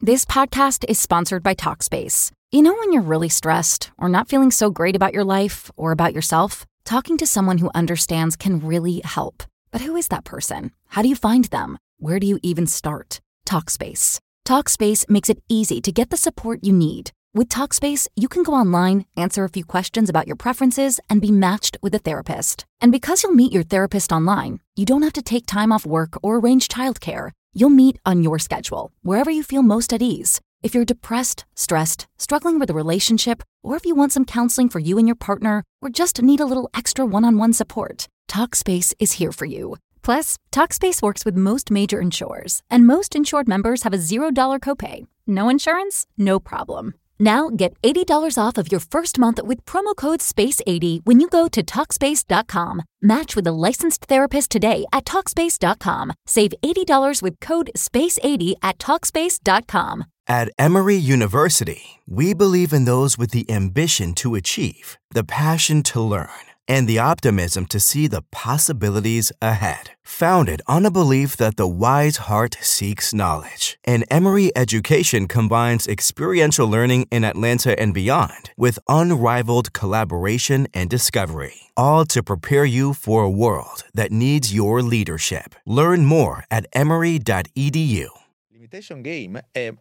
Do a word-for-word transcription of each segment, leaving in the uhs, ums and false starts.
This podcast is sponsored by Talkspace. You know when you're really stressed or not feeling so great about your life or about yourself? Talking to someone who understands can really help. But who is that person? How do you find them? Where do you even start? Talkspace. Talkspace makes it easy to get the support you need. With Talkspace, you can go online, answer a few questions about your preferences, and be matched with a therapist. And because you'll meet your therapist online, you don't have to take time off work or arrange childcare. You'll meet on your schedule, wherever you feel most at ease. If you're depressed, stressed, struggling with a relationship, or if you want some counseling for you and your partner, or just need a little extra one-on-one support, Talkspace is here for you. Plus, Talkspace works with most major insurers, and most insured members have a zero dollars copay. No insurance? No problem. Now get eighty dollars off of your first month with promo code space eighty when you go to Talkspace dot com. Match with a licensed therapist today at Talkspace dot com. Save eighty dollars with code space eighty at Talkspace dot com. At Emory University, we believe in those with the ambition to achieve, the passion to learn, and the optimism to see the possibilities ahead. Founded on a belief that the wise heart seeks knowledge, and Emory education combines experiential learning in Atlanta and beyond with unrivaled collaboration and discovery, all to prepare you for a world that needs your leadership. Learn more at emory dot e d u. L'imitation game è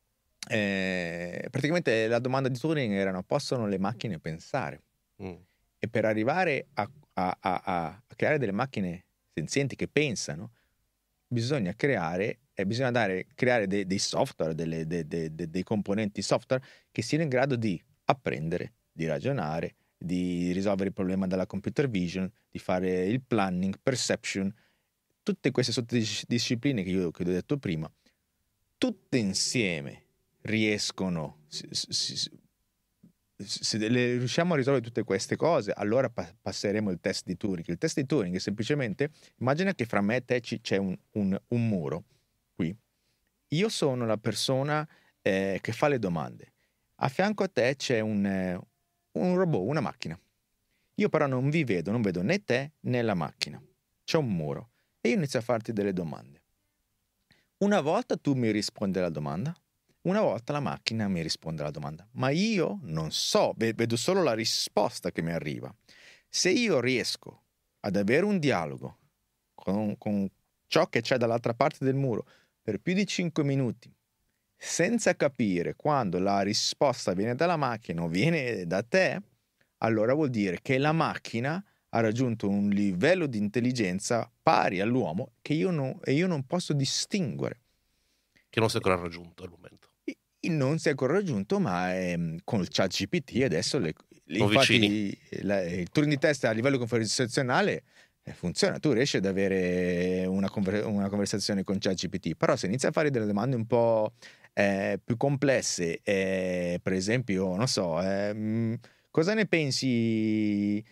eh, praticamente la domanda di Turing erano: possono le macchine pensare? Mm. E per arrivare a, a, a, a creare delle macchine senzienti che pensano, bisogna creare, eh, bisogna dare, creare dei, dei software, delle, de, de, de, dei componenti software che siano in grado di apprendere, di ragionare, di risolvere il problema della computer vision, di fare il planning, perception, tutte queste sottodiscipline che io, che io ho detto prima, tutte insieme riescono... Si, si, se le riusciamo a risolvere tutte queste cose, allora pa- passeremo il test di Turing. Il test di Turing è semplicemente: immagina che fra me e te c- c'è un, un, un muro qui. Io sono la persona eh, che fa le domande. A fianco a te c'è un, eh, un robot, una macchina. Io però non vi vedo, non vedo né te né la macchina. C'è un muro e io inizio a farti delle domande. Una volta tu mi rispondi alla domanda, una volta la macchina mi risponde alla domanda, ma io non so, vedo solo la risposta che mi arriva. Se io riesco ad avere un dialogo con, con ciò che c'è dall'altra parte del muro per più di cinque minuti, senza capire quando la risposta viene dalla macchina o viene da te, allora vuol dire che la macchina ha raggiunto un livello di intelligenza pari all'uomo che io non, e io non posso distinguere. Che non si è ancora raggiunto al momento. Non si è ancora raggiunto, ma ehm, con il ChatGPT adesso le, le, infatti, la, il Turing test a livello conversazionale eh, funziona. Tu riesci ad avere una, conver- una conversazione con ChatGPT, però se inizi a fare delle domande un po' eh, più complesse, eh, per esempio, non so, eh, cosa ne pensi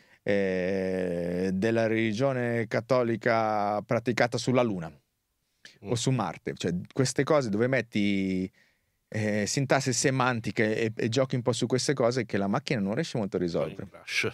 eh, della religione cattolica praticata sulla Luna mm. o su Marte? Cioè, queste cose dove metti Eh, sintassi semantiche e, e giochi un po' su queste cose che la macchina non riesce molto a risolvere.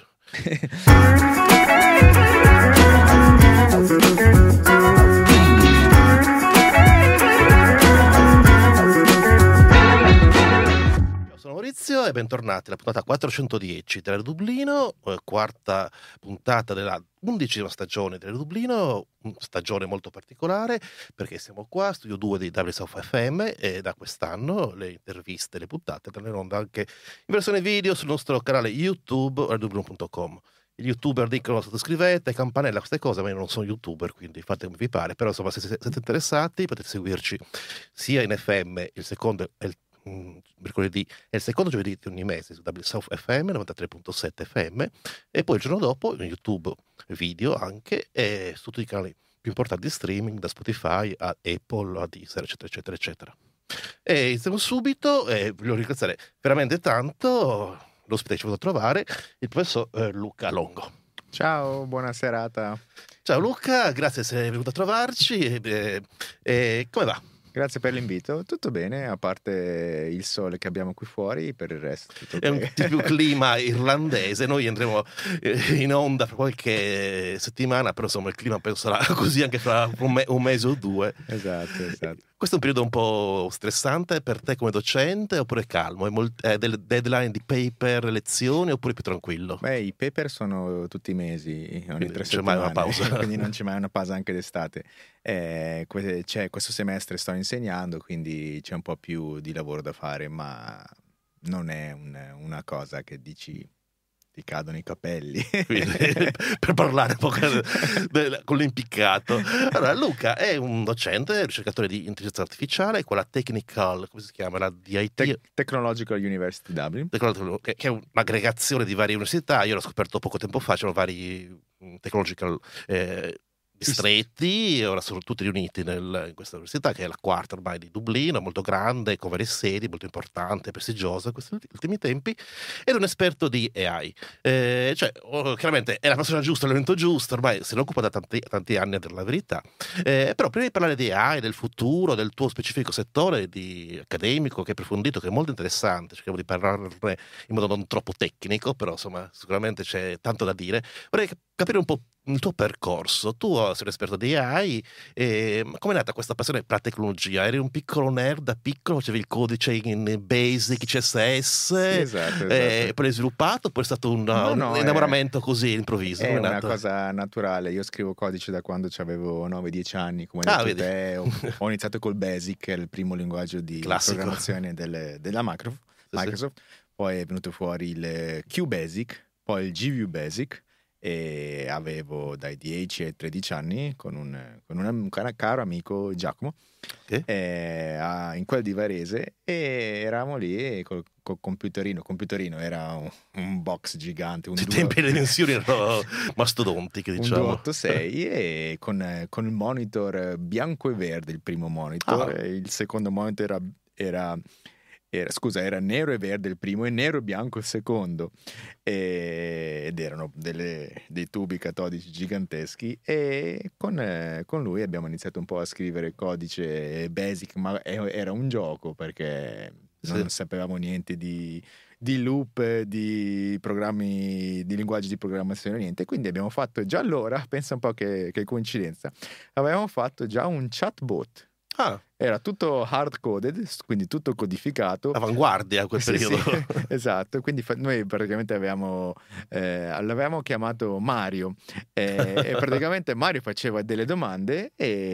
Sono Maurizio e bentornati alla puntata quattrocentodieci della Dublino, eh, quarta puntata della undicesima stagione della Dublino, stagione molto particolare perché siamo qua, studio due di W S O F F M, e da quest'anno le interviste, le puntate andranno in onda anche in versione video sul nostro canale YouTube radiodublino punto com. Gli youtuber dicono sottoscrivete, campanella, queste cose, ma io non sono youtuber, quindi fate come vi pare, però insomma se siete interessati potete seguirci sia in F M, il secondo e il mercoledì è il secondo giovedì di ogni mese su W S O F F M novantatré virgola sette F M, e poi il giorno dopo in YouTube video anche, e su tutti i canali più importanti di streaming, da Spotify a Apple a Deezer eccetera eccetera eccetera. E iniziamo subito, e voglio ringraziare veramente tanto l'ospite che ci è venuto a trovare, il professor eh, Luca Longo. Ciao, buona serata. Ciao Luca, grazie di essere venuto a trovarci. E, e, e come va? Grazie per l'invito, tutto bene, a parte il sole che abbiamo qui fuori, per il resto tutto è bene. Un tipico clima irlandese. Noi andremo in onda fra qualche settimana, però insomma il clima penso sarà così anche fra un, me- un mese o due. Esatto, esatto. Questo è un periodo un po' stressante per te come docente oppure calmo? È, molt- è del deadline di paper, lezioni oppure più tranquillo? Beh, i paper sono tutti i mesi, ogni Quindi tre non c'è mai una settimane, pausa. quindi non c'è mai una pausa anche d'estate. Eh, que- c'è, questo semestre sto insegnando, quindi c'è un po' più di lavoro da fare, ma non è un- una cosa che dici ti cadono i capelli. Quindi, per parlare un po' con, con l'impiccato. Allora, Luca è un docente, ricercatore di intelligenza artificiale con la Technical, come si chiama? La D I T, Te- Technological University Dublin. che che è un'aggregazione di varie università. Io l'ho scoperto poco tempo fa, c'erano vari mm, technological eh, distretti, ora sono tutti riuniti nel- in questa università che è la quarta ormai di Dublino, molto grande, con varie sedi, molto importante, prestigiosa in questi ultimi tempi, ed è un esperto di A I. Eh, cioè, oh, chiaramente è la persona giusta, all'evento giusto, ormai se ne occupa da tanti, tanti anni, a dire la verità. Eh, però prima di parlare di A I, del futuro, del tuo specifico settore di accademico che è approfondito, che è molto interessante, cerchiamo di parlarne in modo non troppo tecnico, però insomma sicuramente c'è tanto da dire. Vorrei capire un po' il tuo percorso. Tu sei un esperto di A I, e come è nata questa passione per la tecnologia? Eri un piccolo nerd da piccolo, facevi il codice in Basic, C S S, Sì, esatto, eh, esatto. poi l'hai sviluppato, poi è stato un, No, no, un è- innamoramento così improvviso? È Come è una nato? cosa naturale. Io scrivo codice da quando avevo nove dieci anni, come Ah, hai detto vedi. te. Ho, ho iniziato col Basic, che è il primo linguaggio di Classico. programmazione delle- della Macro- Sì, sì. Microsoft. Poi è venuto fuori il QBasic, poi il GView Basic, e avevo dai dieci ai tredici anni con un, con un cara- caro amico Giacomo, Ok. eh, a- in quel di Varese, e eravamo lì e col, col computerino. computerino era un, un box gigante, un Ai due- tempi le dimensioni erano mastodontiche, un diciamo. duecentoottantasei, e con, con il monitor bianco e verde, il primo monitor, Ah. e il secondo monitor era, era, era- scusa, era nero e verde il primo e nero e bianco il secondo, e- ed erano delle- dei tubi catodici giganteschi, e con, eh, con lui abbiamo iniziato un po' a scrivere codice Basic, ma è- era un gioco perché non Sì. sapevamo niente di di loop, di programmi, di linguaggi di programmazione, niente. Quindi abbiamo fatto già allora, pensa un po' che, che coincidenza, avevamo fatto già un chatbot. Ah, Era tutto hard coded, quindi tutto codificato. avanguardia a quel Sì, periodo. sì, esatto. Quindi fa- noi praticamente avevamo, eh, l'avevamo chiamato Mario, eh, e praticamente Mario faceva delle domande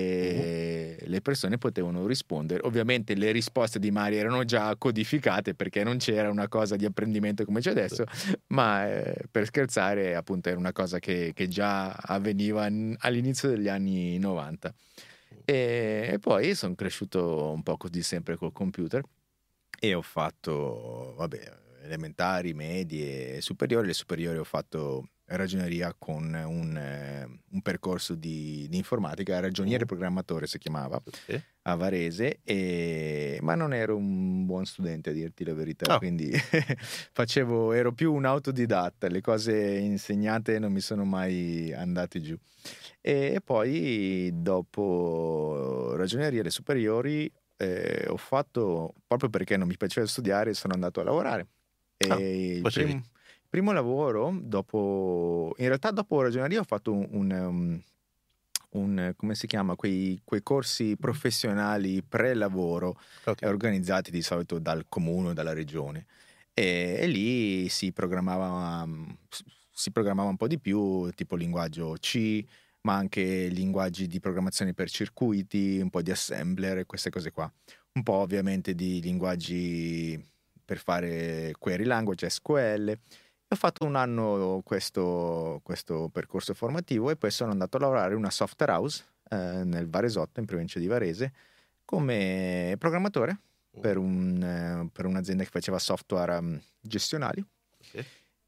e le persone potevano rispondere. Ovviamente le risposte di Mario erano già codificate perché non c'era una cosa di apprendimento come c'è adesso, ma eh, per scherzare, appunto, era una cosa che, che già avveniva n- all'inizio degli anni novanta. E, e poi sono cresciuto un po' così, sempre col computer, e ho fatto, vabbè, elementari, medie, superiori. Le superiori ho fatto ragioneria con un, eh, un percorso di, di informatica, ragioniere Mm. programmatore si chiamava, Sì. a Varese, e... ma non ero un buon studente, a dirti la verità, Ah. quindi facevo, ero più un autodidatta, le cose insegnate non mi sono mai andate giù. E poi dopo ragioneria, le superiori, eh, ho fatto, proprio perché non mi piaceva studiare, sono andato a lavorare. E Ah, il facevi? prim- primo lavoro, dopo, in realtà dopo ragioneria ho fatto un, un, um, un- come si chiama, quei, quei corsi professionali pre-lavoro, Ok. eh, organizzati di solito dal comune o dalla regione, e, e lì si programmava, um, s- si programmava un po' di più, tipo linguaggio C, ma anche linguaggi di programmazione per circuiti, un po' di assembler, queste cose qua. Un po' ovviamente di linguaggi per fare query language, S Q L. Ho fatto un anno questo, questo percorso formativo, e poi sono andato a lavorare in una software house, eh, nel Varesotto, in provincia di Varese, come programmatore per, un, eh, per un'azienda che faceva software um, gestionali. Ok.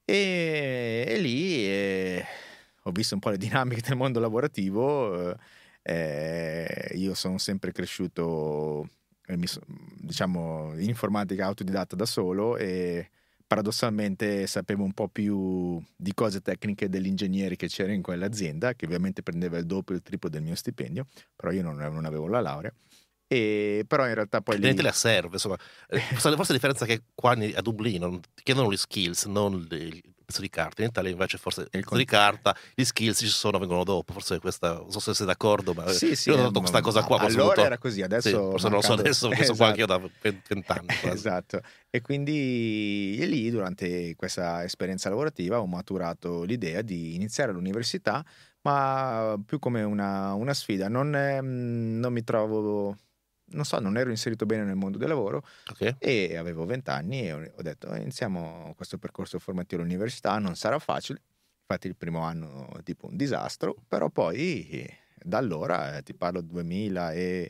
E, e lì eh, ho visto un po' le dinamiche del mondo lavorativo. eh, eh, io sono sempre cresciuto, eh, mi so- diciamo, in informatica autodidatta da solo, e paradossalmente sapevo un po' più di cose tecniche dell'ingegnere che c'era in quell'azienda, che ovviamente prendeva il doppio o il triplo del mio stipendio, però io non, non avevo la laurea. E, però in realtà poi in lì... Italia serve, insomma. Forse la differenza è che qua a Dublino ti chiedono gli skills, non il pezzo di carta. In Italia invece forse il pezzo di carta, gli skills ci sono, vengono dopo. Forse questa, non so se sei d'accordo, ma sì, sì, io ho notato questa cosa qua. Allora avuto, era così, adesso sì, forse mancando... non lo so adesso, perché esatto. sono qua anche io da vent'anni. Esatto. E quindi e lì durante questa esperienza lavorativa ho maturato l'idea di iniziare l'università, ma più come una, una sfida. Non, non mi trovo... non so, non ero inserito bene nel mondo del lavoro, okay. E avevo vent'anni e ho detto iniziamo questo percorso formativo all'università, non sarà facile, infatti il primo anno tipo un disastro, però poi da allora, eh, ti parlo duemiladue,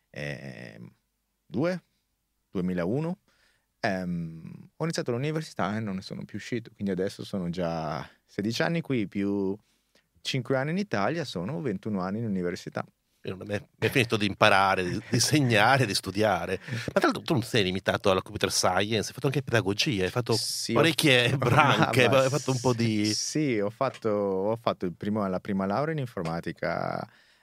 duemilauno, ehm, ho iniziato l'università e non ne sono più uscito, quindi adesso sono già sedici anni qui più cinque anni in Italia, sono ventuno anni in università. Mi è finito di imparare, di disegnare, di studiare. Ma tra l'altro tu non sei limitato alla computer science, hai fatto anche pedagogia, hai fatto sì, parecchie ho... branche, ma, ma hai fatto un po' di... Sì, ho fatto, ho fatto il primo, la prima laurea in informatica,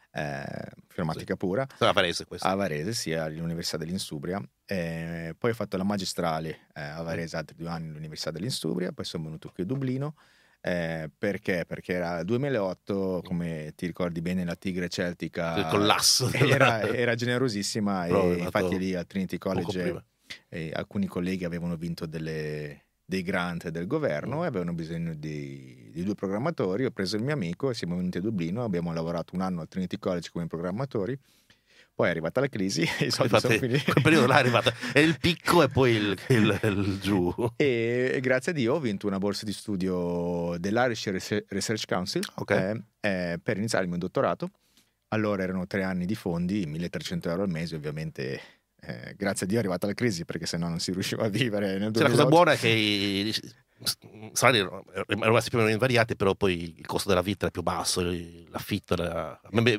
eh, informatica sì. pura. A Varese questo. A Varese, sì, all'Università dell'Insubria. Eh, poi ho fatto la magistrale eh, a Varese, altri due anni all'Università dell'Insubria, poi sono venuto qui a Dublino. Eh, perché? Perché era il duemilaotto, come ti ricordi bene, la tigre celtica, il collasso era, era generosissima Però e infatti lì al Trinity College eh, alcuni colleghi avevano vinto delle, dei grant del governo mm. e avevano bisogno di, di due programmatori. Ho preso il mio amico e siamo venuti a Dublino, abbiamo lavorato un anno al Trinity College come programmatori. Poi è arrivata la crisi e i soldi Infatti, sono finiti. Quel periodo là è arrivata, è il picco e poi il, il, il giù. E, e grazie a Dio ho vinto una borsa di studio dell'Irish Research Council okay. eh, eh, per iniziare il mio dottorato. Allora erano tre anni di fondi, milletrecento euro al mese, ovviamente. Eh, grazie a Dio è arrivata la crisi, perché sennò non si riusciva a vivere nel duemilaotto. Cioè, la cosa buona è che i salari erano rimasti più o meno invariati, però poi il costo della vita era più basso, l'affitto era...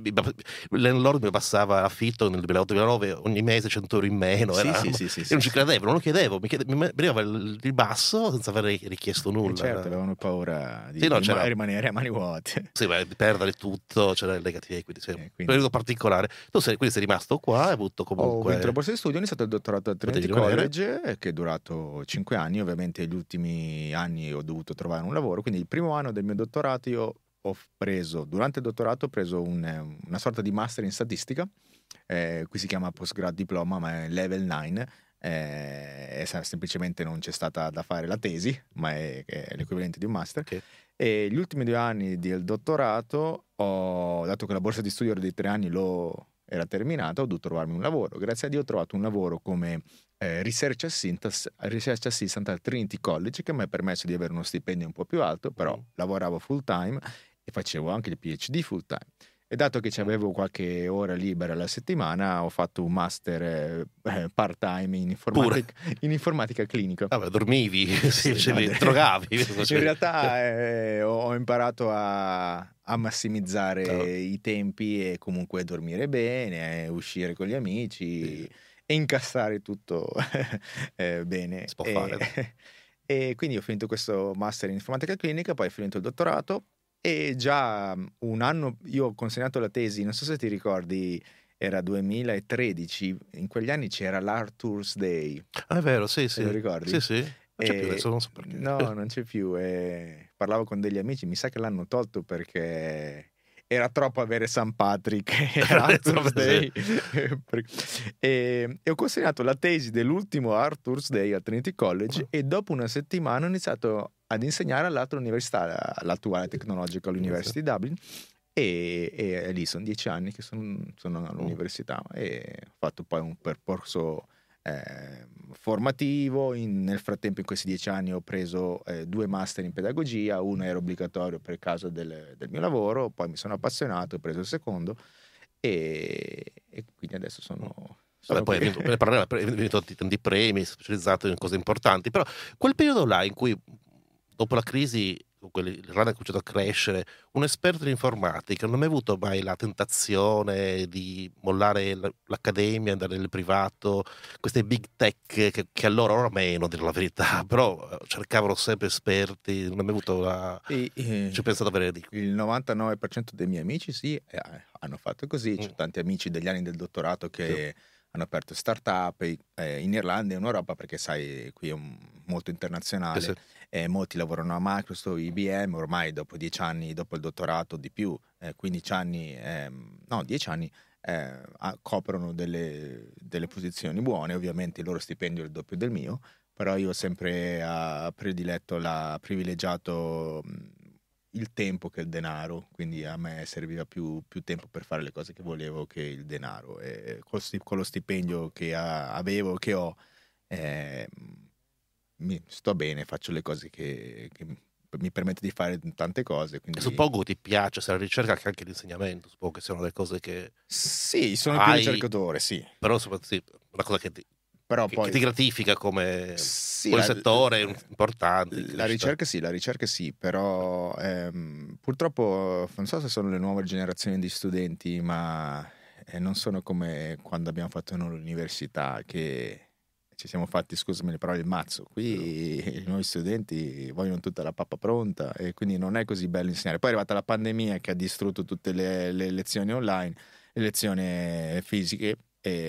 l'landlord mi passava l'affitto nel duemilaotto duemilanove ogni mese cento euro in meno, sì, era... sì, sì, sì, io sì, non ci sì. credevo, non lo chiedevo, mi, chiede... mi veniva il ribasso senza aver richiesto nulla. E certo, avevano paura di, sì, no, di c'era... rimanere a mani vuote. Sì, beh, di perdere tutto, c'era il negative equity, sì, eh, quindi... un periodo particolare. Tu sei, quindi sei rimasto qua, hai avuto comunque... Ho vinto la borsa di studio, ho iniziato il dottorato al Trinity College, che è durato cinque anni, ovviamente gli ultimi anni ho dovuto trovare un lavoro, quindi il primo anno del mio dottorato io ho preso, durante il dottorato ho preso un, una sorta di master in statistica, eh, qui si chiama postgrad diploma, ma è level nove, eh, semplicemente non c'è stata da fare la tesi, ma è, è l'equivalente di un master. Okay. E gli ultimi due anni del dottorato, ho, dato che la borsa di studio era di tre anni, l'ho, era terminata, ho dovuto trovarmi un lavoro. Grazie a Dio ho trovato un lavoro come eh, research, assistant, research assistant al Trinity College, che mi ha permesso di avere uno stipendio un po' più alto, però mm. lavoravo full time e facevo anche il PhD full time. E dato che avevo qualche ora libera alla settimana, ho fatto un master eh, part time in informatica, in informatica clinica. Vabbè, dormivi, sì, sì, no, drogavi. In realtà eh, ho imparato a, a massimizzare no. i tempi e comunque dormire bene, uscire con gli amici sì. e incassare tutto eh, bene. Si può fare. E, e quindi ho finito questo master in informatica clinica, poi ho finito il dottorato. E già un anno io ho consegnato la tesi, non so se ti ricordi, era duemilatredici, in quegli anni c'era l'Arthur's Day. Ah, è vero, sì, sì. Te lo ricordi? Sì, sì. Non c'è e... più adesso, non so perché. No, non c'è più. E parlavo con degli amici, mi sa che l'hanno tolto perché era troppo avere San Patrick e Arthur's Day. e, e ho consegnato la tesi dell'ultimo Arthur's Day al Trinity College oh. e dopo una settimana ho iniziato ad insegnare all'altra università, all'attuale Technological University di Dublin, e, e lì sono dieci anni che sono, sono all'università e ho fatto poi un percorso eh, formativo. In, nel frattempo in questi dieci anni ho preso eh, due master in pedagogia, uno era obbligatorio per causa del, del mio lavoro, poi mi sono appassionato, ho preso il secondo e, e quindi adesso sono... Vabbè, poi hai vinto tanti premi, specializzato in cose importanti, però quel periodo là in cui dopo la crisi l'Irlanda ha cominciato a crescere, un esperto di informatica non ha mai avuto mai la tentazione di mollare l'accademia, andare nel privato, queste big tech che, che allora, ora meno, a dire la verità, però cercavano sempre esperti, non ha mai avuto la... E, eh, ci ho pensato a avere di... Il novantanove per cento dei miei amici sì, eh, hanno fatto così, mm. c'ho tanti amici degli anni del dottorato che... Sì. hanno aperto start-up eh, in Irlanda e in Europa, perché sai, qui è un, molto internazionale, Sì, sì. eh, molti lavorano a Microsoft, I B M, ormai dopo dieci anni, dopo il dottorato di più, eh, quindici anni, ehm, no, dieci anni, eh, a- coprono delle, delle posizioni buone, ovviamente il loro stipendio è il doppio del mio, però io ho sempre uh, prediletto, la, privilegiato mh, il tempo che il denaro, quindi a me serviva più, più tempo per fare le cose che volevo che il denaro, e col sti- con lo stipendio che ha- avevo, che ho, eh, mi sto bene, faccio le cose che, che mi permette di fare tante cose, E quindi suppongo ti piace sia la ricerca che anche l'insegnamento, suppongo che siano delle cose che sì, sono più hai, ricercatore, sì, però soprattutto sì, una cosa che ti, però che, che poi ti gratifica come sì, quel la, settore la- importante in la crescita. ricerca sì, la ricerca sì, però ehm, purtroppo non so se sono le nuove generazioni di studenti, ma eh, non sono come quando abbiamo fatto noi l'università, che ci siamo fatti, scusami le parole, il mazzo. Qui i nuovi studenti vogliono tutta la pappa pronta e quindi non è così bello insegnare. Poi è arrivata la pandemia che ha distrutto tutte le, le lezioni online, le lezioni fisiche,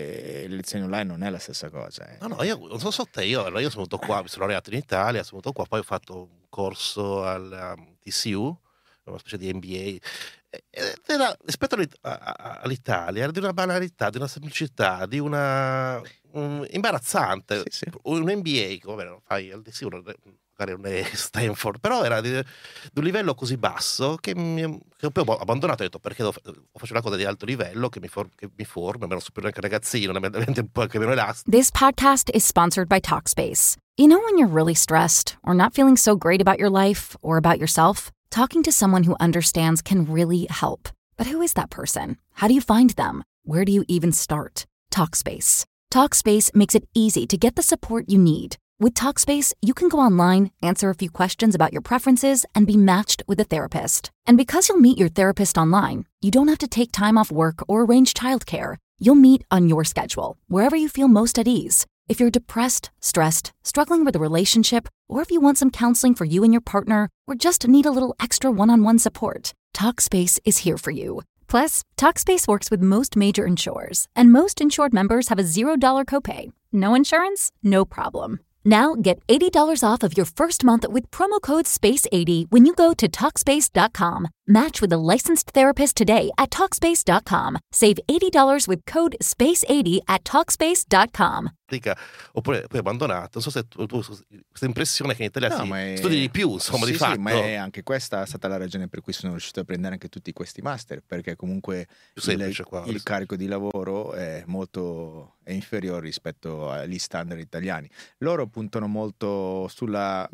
e le lezioni online non è la stessa cosa. eh. No, no, io non so so te, io, allora io sono venuto qua, mi sono laureato in Italia, sono venuto qua, poi ho fatto un corso al um, T C U, una specie di M B A, e- ed era, rispetto all'It- a- a- all'Italia, era di una banalità, di una semplicità, di una um, imbarazzante. Sì, sì. Un M B A, come lo fai al T C U, non è- magari non è Stanford, però era di, di un livello così basso che, mi, che poi ho abbandonato, ho detto perché devo, fa- faccio una cosa di alto livello che mi, for, che mi forma, almeno so più neanche ragazzino, diventa un po' anche meno elastico. This podcast is sponsored by Talkspace. You know, when you're really stressed or not feeling so great about your life or about yourself, talking to someone who understands can really help. But who is that person? How do you find them? Where do you even start? Talkspace. Talkspace makes it easy to get the support you need. With Talkspace, you can go online, answer a few questions about your preferences, and be matched with a therapist. And because you'll meet your therapist online, you don't have to take time off work or arrange childcare. You'll meet on your schedule, wherever you feel most at ease. If you're depressed, stressed, struggling with a relationship, or if you want some counseling for you and your partner, or just need a little extra one-on-one support, Talkspace is here for you. Plus, Talkspace works with most major insurers, and most insured members have a zero dollar copay. No insurance? No problem. Now get eighty dollars off of your first month with promo code space eighty when you go to Talkspace dot com. Match with a licensed therapist today at Talkspace dot com. Save eighty dollars with code space eighty at Talkspace dot com. Oppure poi abbandonato. Non so se tu, tu questa impressione che in Italia No, si ma è- studi di più, insomma, sì, di sì, fatto. ma è anche questa è stata la ragione per cui sono riuscito a prendere anche tutti questi master, perché comunque Più semplice il, qua. il carico di lavoro è molto è inferiore rispetto agli standard italiani. Loro puntano molto sulla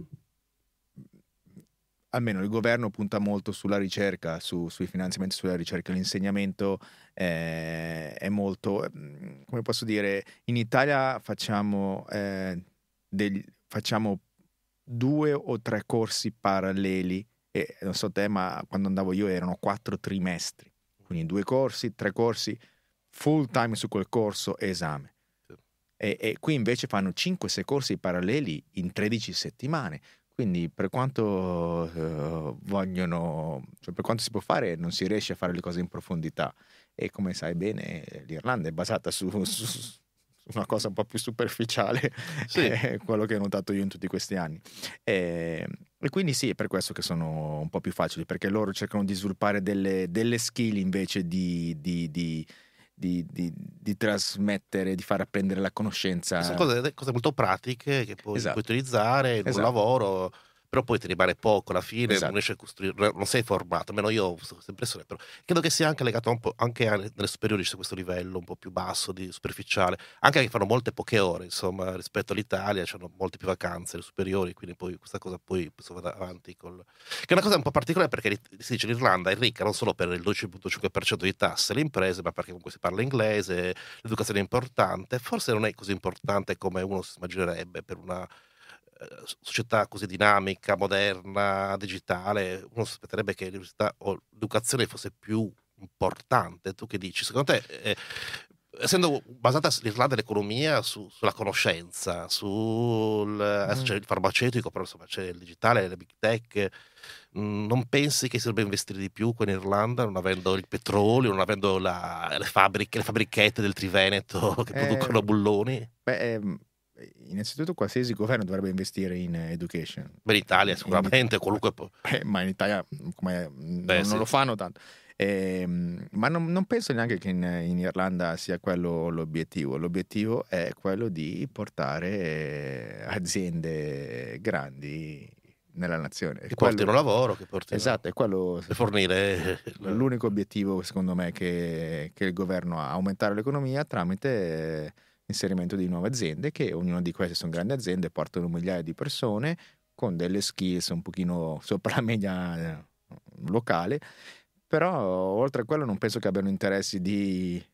almeno il governo punta molto sulla ricerca, su, sui finanziamenti sulla ricerca, l'insegnamento eh, è molto, come posso dire, in Italia facciamo, eh, degli, facciamo due o tre corsi paralleli e non so te, ma quando andavo io erano quattro trimestri, quindi due corsi, tre corsi, full time su quel corso e esame. E, e qui invece fanno cinque sei corsi paralleli in tredici settimane. Quindi per quanto uh, vogliono, cioè per quanto si può fare, non si riesce a fare le cose in profondità. E come sai bene, l'Irlanda è basata su, su, su una cosa un po' più superficiale, Sì. è quello che ho notato io in tutti questi anni. E, e quindi sì, è per questo che sono un po' più facili, perché loro cercano di sviluppare delle, delle skill invece di... di, di Di, di, di trasmettere, di far apprendere la conoscenza. Sono cose, cose molto pratiche che puoi, Esatto. puoi utilizzare in Esatto. un lavoro, però poi ti rimane poco alla fine, Esatto. non riesci a costruire, non sei formato, almeno io ho questa impressione, però credo che sia anche legato un po' anche a- nelle superiori c'è questo livello un po' più basso, di superficiale, anche che fanno molte poche ore, insomma, rispetto all'Italia, c'hanno molte più vacanze le superiori, quindi poi questa cosa poi si va avanti col... che è una cosa un po' particolare perché si dice l'Irlanda è ricca non solo per il dodici virgola cinque per cento di tasse alle imprese, ma perché comunque si parla inglese, l'educazione è importante, forse non è così importante come uno si immaginerebbe per una eh, società così dinamica, moderna, digitale. Uno si aspetterebbe che l'università o l'educazione fosse più importante. Tu che dici? Secondo te eh, essendo basata l'Irlanda l'economia su, sulla conoscenza, sul adesso c'è il farmaceutico, però insomma c'è il digitale, le big tech, mh, non pensi che si dovrebbe investire di più qua in Irlanda, non avendo il petrolio, non avendo la, le fabbriche, le fabbrichette del Triveneto che Eh, producono bulloni? Beh, ehm, innanzitutto qualsiasi governo dovrebbe investire in education. Beh, in Italia In- sicuramente, qualunque po- Eh, ma in Italia come, non, Beh, non sì. lo fanno tanto. Ehm, ma non, non penso neanche che in, in Irlanda sia quello l'obiettivo. L'obiettivo è quello di portare eh, aziende grandi nella nazione. È che quello- portino lavoro, che portino Esatto, è quello per fornire l'unico obiettivo secondo me che, che il governo ha, aumentare l'economia tramite eh, inserimento di nuove aziende, che ognuna di queste sono grandi aziende, portano migliaia di persone con delle skills un pochino sopra la media eh, locale, però oltre a quello non penso che abbiano interessi di,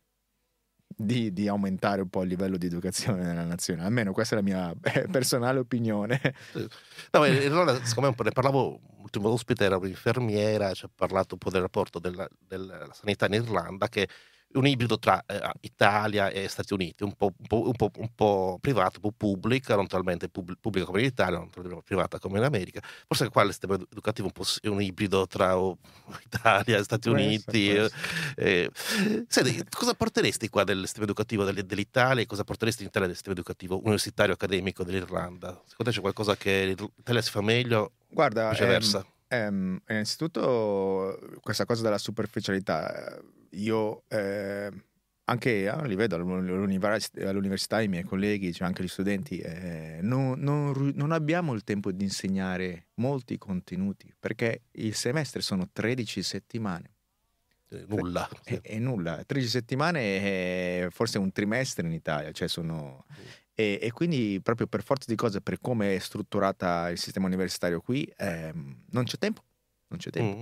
di, di aumentare un po' il livello di educazione nella nazione, almeno questa è la mia eh, personale opinione. No, in Irlanda, secondo me, un po' ne parlavo, l'ultimo ospite era un'infermiera, ci ha parlato un po' del rapporto della, della sanità in Irlanda, che è un ibrido tra eh, Italia e Stati Uniti, un po', un po', un po', un po' privato, un po' pubblica, non totalmente pub- pubblica come in Italia, non totalmente privata come in America. Forse qua il sistema educativo un po' è un ibrido tra oh, Italia e Stati Può Uniti. essere, può eh, eh. Senti, cosa porteresti qua del sistema educativo dell- dell'Italia e cosa porteresti in Italia del sistema educativo universitario accademico dell'Irlanda? Secondo te c'è qualcosa che l'Italia si fa meglio? Guarda, Viceversa. ehm, ehm, innanzitutto questa cosa della superficialità, eh, io eh, anche ah, li vedo all'univers- all'università, i miei colleghi, cioè anche gli studenti, eh, non, non ru- non abbiamo il tempo di insegnare molti contenuti, perché il semestre sono tredici settimane. Eh, nulla. È, Sì. è nulla, tredici settimane è forse un trimestre in Italia, cioè sono... E, e quindi proprio per forza di cose, per come è strutturata il sistema universitario qui, ehm, non c'è tempo, non c'è tempo. Mm.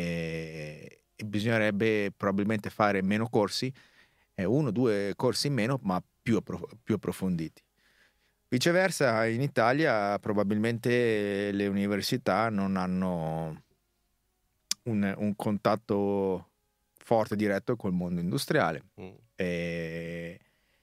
E, e bisognerebbe probabilmente fare meno corsi, eh, uno o due corsi in meno, ma più, appro- più approfonditi. Viceversa, in Italia probabilmente le università non hanno un, un contatto forte, diretto col mondo industriale. Mm. E,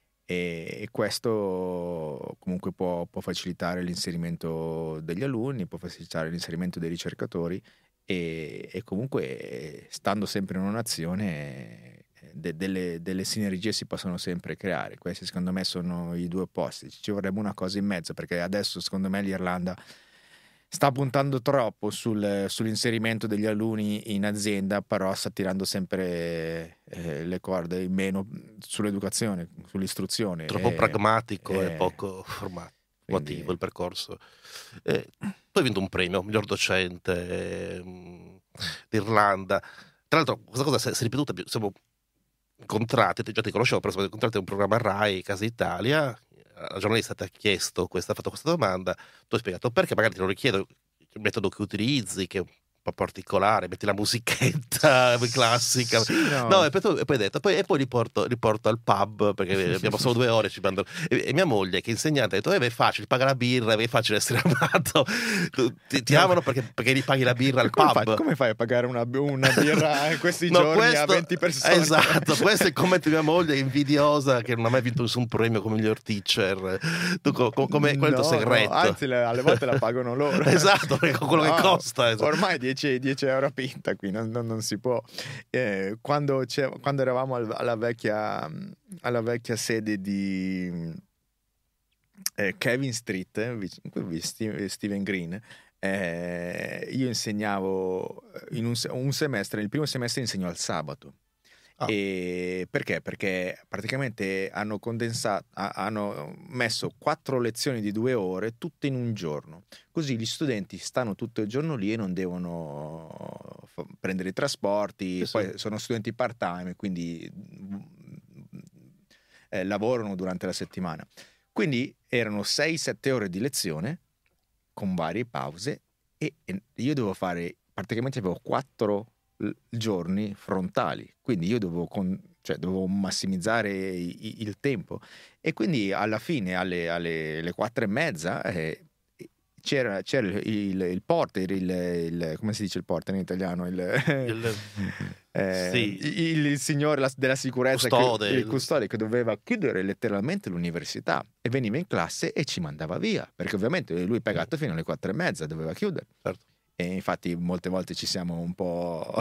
e, e questo comunque può, può facilitare l'inserimento degli alunni, può facilitare l'inserimento dei ricercatori e, e comunque stando sempre in una nazione de, delle, delle sinergie si possono sempre creare. Questi secondo me sono i due opposti, ci vorrebbe una cosa in mezzo, perché adesso secondo me l'Irlanda sta puntando troppo sul, sull'inserimento degli alunni in azienda, però sta tirando sempre eh, le corde in meno sull'educazione, sull'istruzione. Troppo e, pragmatico e, e poco formativo quindi... il percorso. Eh, tu hai vinto un premio, miglior docente eh, d'Irlanda. Tra l'altro, questa cosa si è ripetuta, siamo incontrati, già ti conoscevo, però siamo incontrati in un programma Rai, Casa Italia. La giornalista ti ha chiesto questa, ha fatto questa domanda, tu hai spiegato perché, magari te lo richiedo, il metodo che utilizzi, che è un po' particolare, metti la musichetta classica, Sì, no. no, e poi, tu- e poi hai detto, poi, e poi li porto, li porto al pub, perché abbiamo solo due ore, ci mandano. E, e mia moglie, che è insegnante, ha detto, eh, è facile, paga la birra, è facile essere amato, Tu- ti, ti amano perché, perché gli paghi la birra al come pub. Fai, come fai a pagare una, una birra in questi No, giorni questo- a venti persone? Esatto, questo è il commento di mia moglie, invidiosa, che non ha mai vinto nessun premio come miglior teacher. Tu, co- co- come, qual è il tuo No, segreto? no, anzi, le- alle volte la pagano loro. Esatto, perché con quello No, che costa. esatto. Ormai dieci, dieci euro a pinta qui, non, non- non si può. Eh, quando, c'è- quando eravamo al- alla, vecchia, alla vecchia sede di eh, Kevin Street, eh, vicino- qui Steve- Steven Green, eh, io insegnavo in un, se- un semestre, il primo semestre insegno al sabato. Ah. E perché? Perché praticamente hanno condensato, ha- hanno messo quattro lezioni di due ore tutte in un giorno. Così gli studenti stanno tutto il giorno lì e non devono fa- prendere i trasporti. Sì, Poi sì. sono studenti part-time, quindi eh, lavorano durante la settimana. Quindi erano sei sette ore di lezione con varie pause e, e io devo fare, praticamente avevo quattro l- giorni frontali, quindi io dovevo, con, cioè, dovevo massimizzare i- i- il tempo e quindi alla fine alle, alle, alle quattro e mezza eh, c'era, c'era il, il, il porter, il, il, come si dice il porter in italiano? Il, il, eh, sì. il, il signore la, della sicurezza, custode, che, il custode che doveva chiudere letteralmente l'università, e veniva in classe e ci mandava via, perché ovviamente lui pagato fino alle quattro e mezza doveva chiudere. Certo. E infatti molte volte ci siamo un po'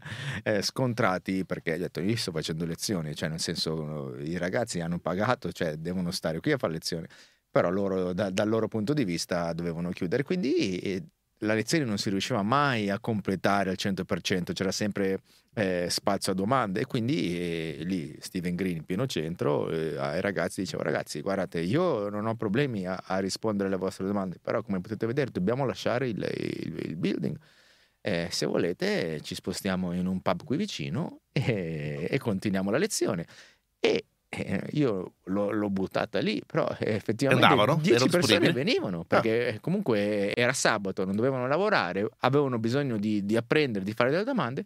eh, scontrati, perché ho detto io sto facendo lezioni, cioè nel senso i ragazzi hanno pagato, cioè devono stare qui a fare lezioni, però loro da, dal loro punto di vista dovevano chiudere, quindi eh, la lezione non si riusciva mai a completare al cento per cento, c'era sempre eh, spazio a domande, e quindi eh, lì Steven Green in pieno centro eh, ai ragazzi diceva: ragazzi, guardate, io non ho problemi a, a rispondere alle vostre domande, però come potete vedere dobbiamo lasciare il, il, il building, eh, se volete ci spostiamo in un pub qui vicino e, e continuiamo la lezione. E Eh, io l'ho, l'ho buttata lì, però effettivamente andavano? dieci persone venivano, perché ah. comunque era sabato, non dovevano lavorare, avevano bisogno di, di apprendere, di fare delle domande,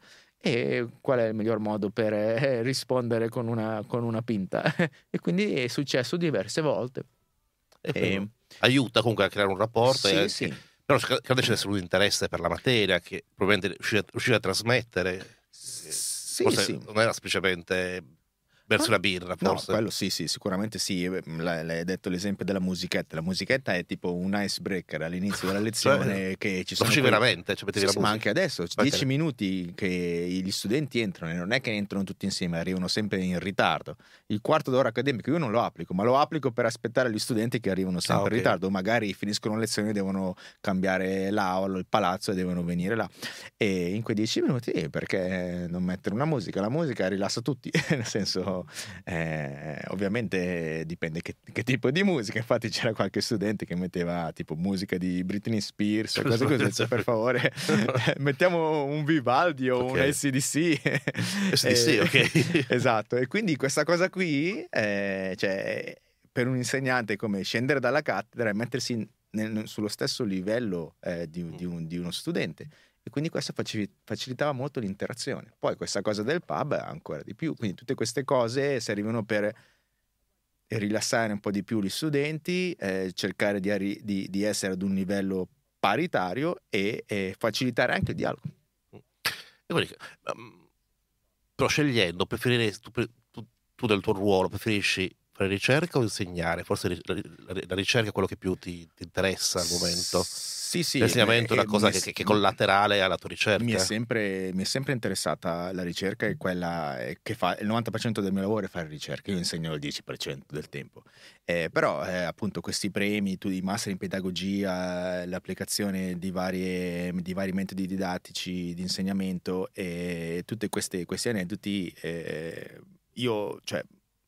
e qual è il miglior modo per eh, rispondere con una, con una pinta? E quindi è successo diverse volte. E e... aiuta comunque a creare un rapporto. Sì, e sì. Che... però credo ci deve essere un interesse per la materia che probabilmente riuscire, riuscire a trasmettere. Sì, forse sì. non era semplicemente verso la birra, forse. No, quello sì, sì, sicuramente sì. L'hai detto l'esempio della musichetta. La musichetta è tipo un icebreaker all'inizio della lezione, cioè, che ci sono. Lo facevi veramente? Cioè, sì, la sì, ma anche adesso, okay. dieci minuti che gli studenti entrano, e non è che entrano tutti insieme, arrivano sempre in ritardo. Il quarto d'ora accademico io non lo applico, ma lo applico per aspettare gli studenti che arrivano sempre ah, okay. in ritardo. Magari finiscono lezioni e devono cambiare l'aula, il palazzo, e devono venire là. E in quei dieci minuti, perché non mettere una musica? La musica rilassa tutti, nel senso. Eh, ovviamente dipende che, che tipo di musica. Infatti c'era qualche studente che metteva tipo musica di Britney Spears o cose così. Cioè, per favore mettiamo un Vivaldi o okay. un A C D C. A C D C, ok. Esatto. E quindi questa cosa qui eh, cioè, per un insegnante come scendere dalla cattedra e mettersi nel, sullo stesso livello eh, di, di, un, di uno studente, e quindi questo facilitava molto l'interazione. Poi questa cosa del pub ancora di più, quindi tutte queste cose servivano per rilassare un po' di più gli studenti, eh, cercare di, di, di essere ad un livello paritario e, e facilitare anche il dialogo. Però scegliendo, preferiresti tu, tu, tu del tuo ruolo preferisci fare ricerca o insegnare? Forse la, la, la ricerca è quello che più ti, ti interessa al momento. Sì, sì. L'insegnamento è una cosa è, che, che è collaterale alla tua ricerca. Mi è sempre, mi è sempre interessata la ricerca, e quella che fa il novanta per cento del mio lavoro è fare ricerca. Io insegno il dieci per cento del tempo. Eh, però eh, appunto questi premi, tu, i master in pedagogia, l'applicazione di, varie, di vari metodi didattici di insegnamento, e tutti questi aneddoti, eh, io cioè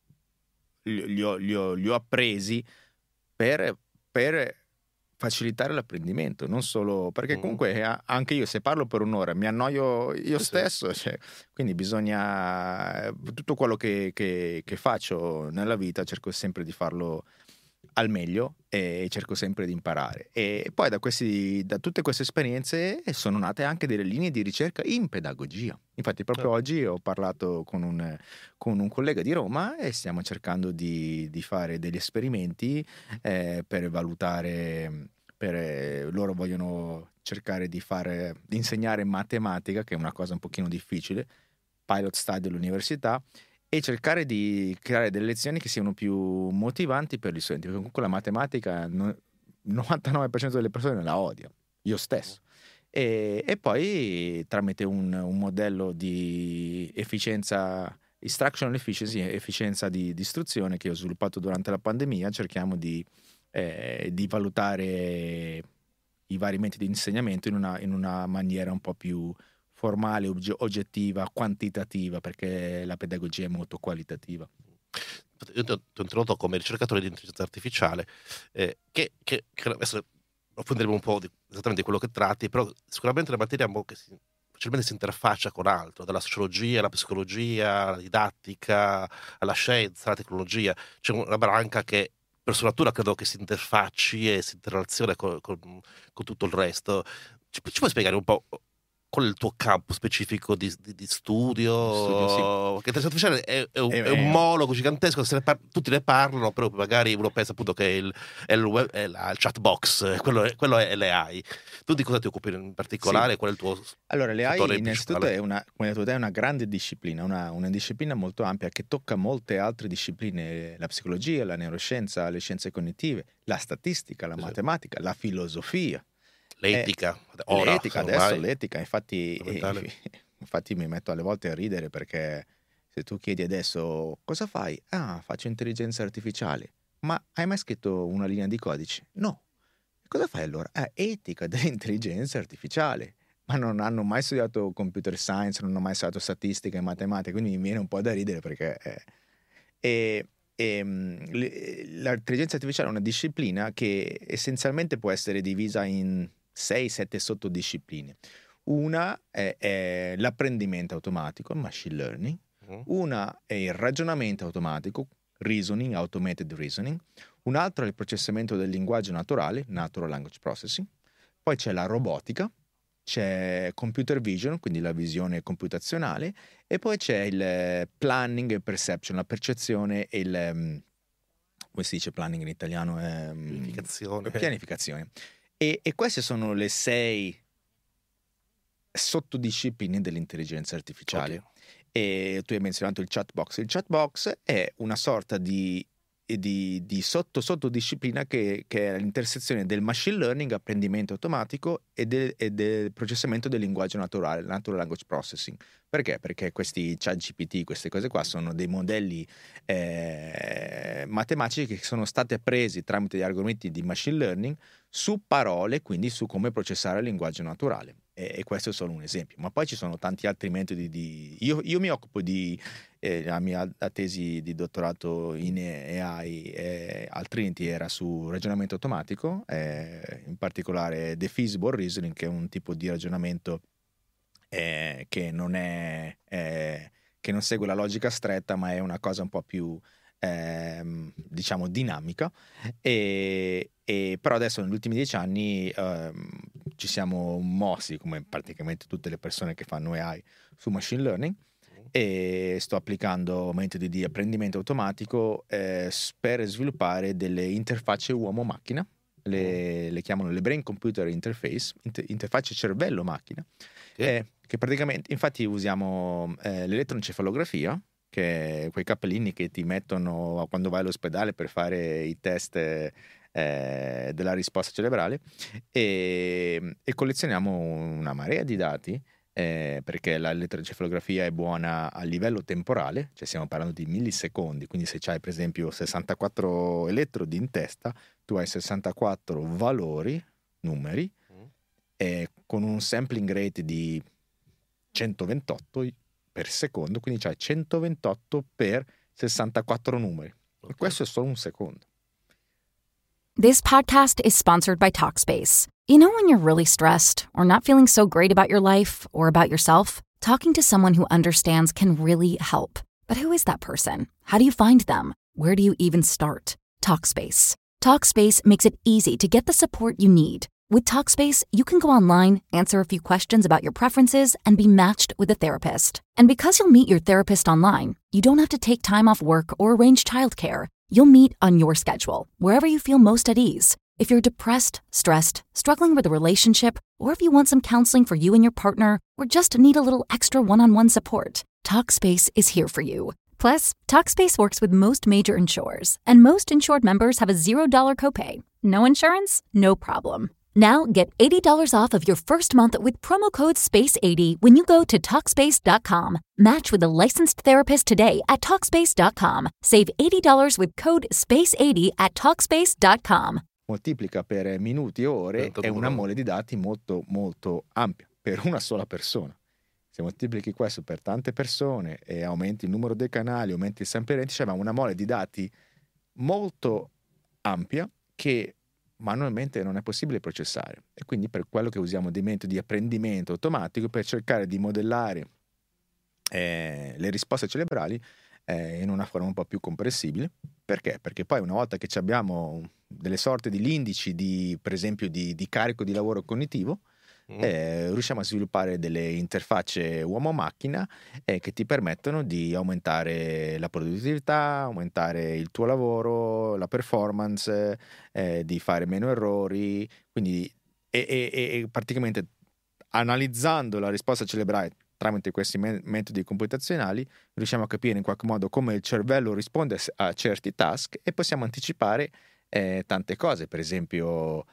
li ho, li ho, li ho appresi per, per facilitare l'apprendimento, non solo perché comunque anche io, se parlo per un'ora, mi annoio io stesso, cioè, quindi bisogna, tutto quello che, che, che faccio nella vita cerco sempre di farlo al meglio e cerco sempre di imparare. E poi da, questi, da tutte queste esperienze sono nate anche delle linee di ricerca in pedagogia. Infatti proprio oh. oggi ho parlato con un, con un collega di Roma e stiamo cercando di, di fare degli esperimenti eh, per valutare, per, loro vogliono cercare di fare, di insegnare matematica, che è una cosa un pochino difficile, pilot study all'università, e cercare di creare delle lezioni che siano più motivanti per gli studenti, perché comunque la matematica il novantanove per cento delle persone la odia, io stesso. E, e poi tramite un, un modello di efficienza, instructional efficiency, efficienza di, di istruzione che ho sviluppato durante la pandemia, cerchiamo di, eh, di valutare i vari metodi di insegnamento in una, in una maniera un po' più formale, oggettiva, quantitativa, perché la pedagogia è molto qualitativa. Io ti ho introdotto come ricercatore di intelligenza artificiale, eh, che, che, che adesso approfondiremo un po' di, esattamente di quello che tratti, però sicuramente è una materia che si, facilmente si interfaccia con altro, dalla sociologia alla psicologia, alla didattica, alla scienza, alla tecnologia. C'è una branca che per sua natura credo che si interfacci e si interrelaziona con, con, con tutto il resto. Ci, ci puoi spiegare un po' qual è il tuo campo specifico di, di, di studio? Studio, sì. Che l'intelligenza artificiale è, è, un, È- è un è- monologo gigantesco, se ne par- tutti ne parlano, però magari uno pensa appunto che il, è il, web, è la, il chat box, quello è, quello è l'A I. Tu di cosa ti occupi in particolare? Sì. Qual è il tuo Allora, le A settore I innanzitutto principale? è una, come hai detto te, è una grande disciplina, una, una disciplina molto ampia che tocca molte altre discipline, la psicologia, la neuroscienza, le scienze cognitive, la statistica, la Sì. matematica, la filosofia. L'etica, Eh, ora, l'etica, ormai, adesso l'etica, infatti, fondamentale. infatti mi metto alle volte a ridere perché se tu chiedi adesso cosa fai? Ah, faccio intelligenza artificiale. Ma hai mai scritto una linea di codice? No. Cosa fai allora? Ah, etica dell'intelligenza artificiale. Ma non hanno mai studiato computer science, non hanno mai studiato statistica e matematica, quindi mi viene un po' da ridere perché... Eh, e, e, mh, le- l'intelligenza artificiale è una disciplina che essenzialmente può essere divisa in sei sette sottodiscipline. Una è, è l'apprendimento automatico, il machine learning. Mm. Una è il ragionamento automatico, reasoning, automated reasoning. Un altro è il processamento del linguaggio naturale, natural language processing. Poi c'è la robotica, c'è computer vision, quindi la visione computazionale, e poi c'è il eh, planning e perception, la percezione e il... um, come si dice planning in italiano? Um, Pianificazione. Pianificazione. E, e queste sono le sei sottodiscipline dell'intelligenza artificiale. Ok. E tu hai menzionato il chat box. Il chat box è una sorta di, di, di sotto sottodisciplina che, che è l'intersezione del machine learning, apprendimento automatico, e del, e del processamento del linguaggio naturale, natural language processing. Perché? Perché questi chat G P T, queste cose qua, sono dei modelli eh, matematici che sono stati appresi tramite gli algoritmi di machine learning su parole, quindi su come processare il linguaggio naturale. E, e questo è solo un esempio. Ma poi ci sono tanti altri metodi di... Io, io mi occupo di... Eh, la mia la tesi di dottorato in A I eh, al Trinity era su ragionamento automatico, eh, in particolare defeasible reasoning, che è un tipo di ragionamento eh, che non è eh, che non segue la logica stretta, ma è una cosa un po' più ehm, diciamo dinamica. E, e però adesso negli ultimi dieci anni ehm, ci siamo mossi, come praticamente tutte le persone che fanno A I, su machine learning, e sto applicando metodi di apprendimento automatico eh, per sviluppare delle interfacce uomo-macchina, le, le chiamano le brain computer interface, inter- interfacce cervello-macchina, eh, che praticamente, infatti usiamo eh, l'elettroencefalografia, che è quei cappellini che ti mettono quando vai all'ospedale per fare i test eh, della risposta cerebrale, e, e collezioniamo una marea di dati. Eh, perché l'elettroencefalografia è buona a livello temporale, cioè stiamo parlando di millisecondi, quindi se hai per esempio sessantaquattro elettrodi in testa, tu hai sessantaquattro valori, numeri, mm. eh, con un sampling rate di centoventotto per secondo, quindi c'hai centoventotto per sessantaquattro numeri. Okay. E questo è solo un secondo. This podcast is sponsored by Talkspace. You know when you're really stressed or not feeling so great about your life or about yourself? Talking to someone who understands can really help. But who is that person? How do you find them? Where do you even start? Talkspace. Talkspace makes it easy to get the support you need. With Talkspace, you can go online, answer a few questions about your preferences, and be matched with a therapist. And because you'll meet your therapist online, you don't have to take time off work or arrange childcare. You'll meet on your schedule, wherever you feel most at ease. If you're depressed, stressed, struggling with a relationship, or if you want some counseling for you and your partner, or just need a little extra one-on-one support, Talkspace is here for you. Plus, Talkspace works with most major insurers, and most insured members have a zero dollar copay. No insurance? No problem. Now get eighty dollars off of your first month with promo code space eighty when you go to Talkspace dot com. Match with a licensed therapist today at Talkspace dot com. Save eighty dollars with code space eighty at Talkspace dot com. Moltiplica per minuti e ore, è una mole di dati molto molto ampia per una sola persona. Se moltiplichi questo per tante persone e aumenti il numero dei canali, aumenti il sample rate, cioè abbiamo una mole di dati molto ampia che manualmente non è possibile processare, e quindi per quello che usiamo dei metodi di apprendimento automatico per cercare di modellare eh, le risposte cerebrali eh, in una forma un po' più comprensibile. Perché? Perché poi una volta che abbiamo delle sorte di indici di, per esempio, di, di carico di lavoro cognitivo, Mm. Eh, riusciamo a sviluppare delle interfacce uomo-macchina eh, che ti permettono di aumentare la produttività, aumentare il tuo lavoro, la performance, eh, di fare meno errori, quindi e, e, e praticamente analizzando la risposta cerebrale tramite questi me- metodi computazionali riusciamo a capire in qualche modo come il cervello risponde a certi task e possiamo anticipare eh, tante cose, per esempio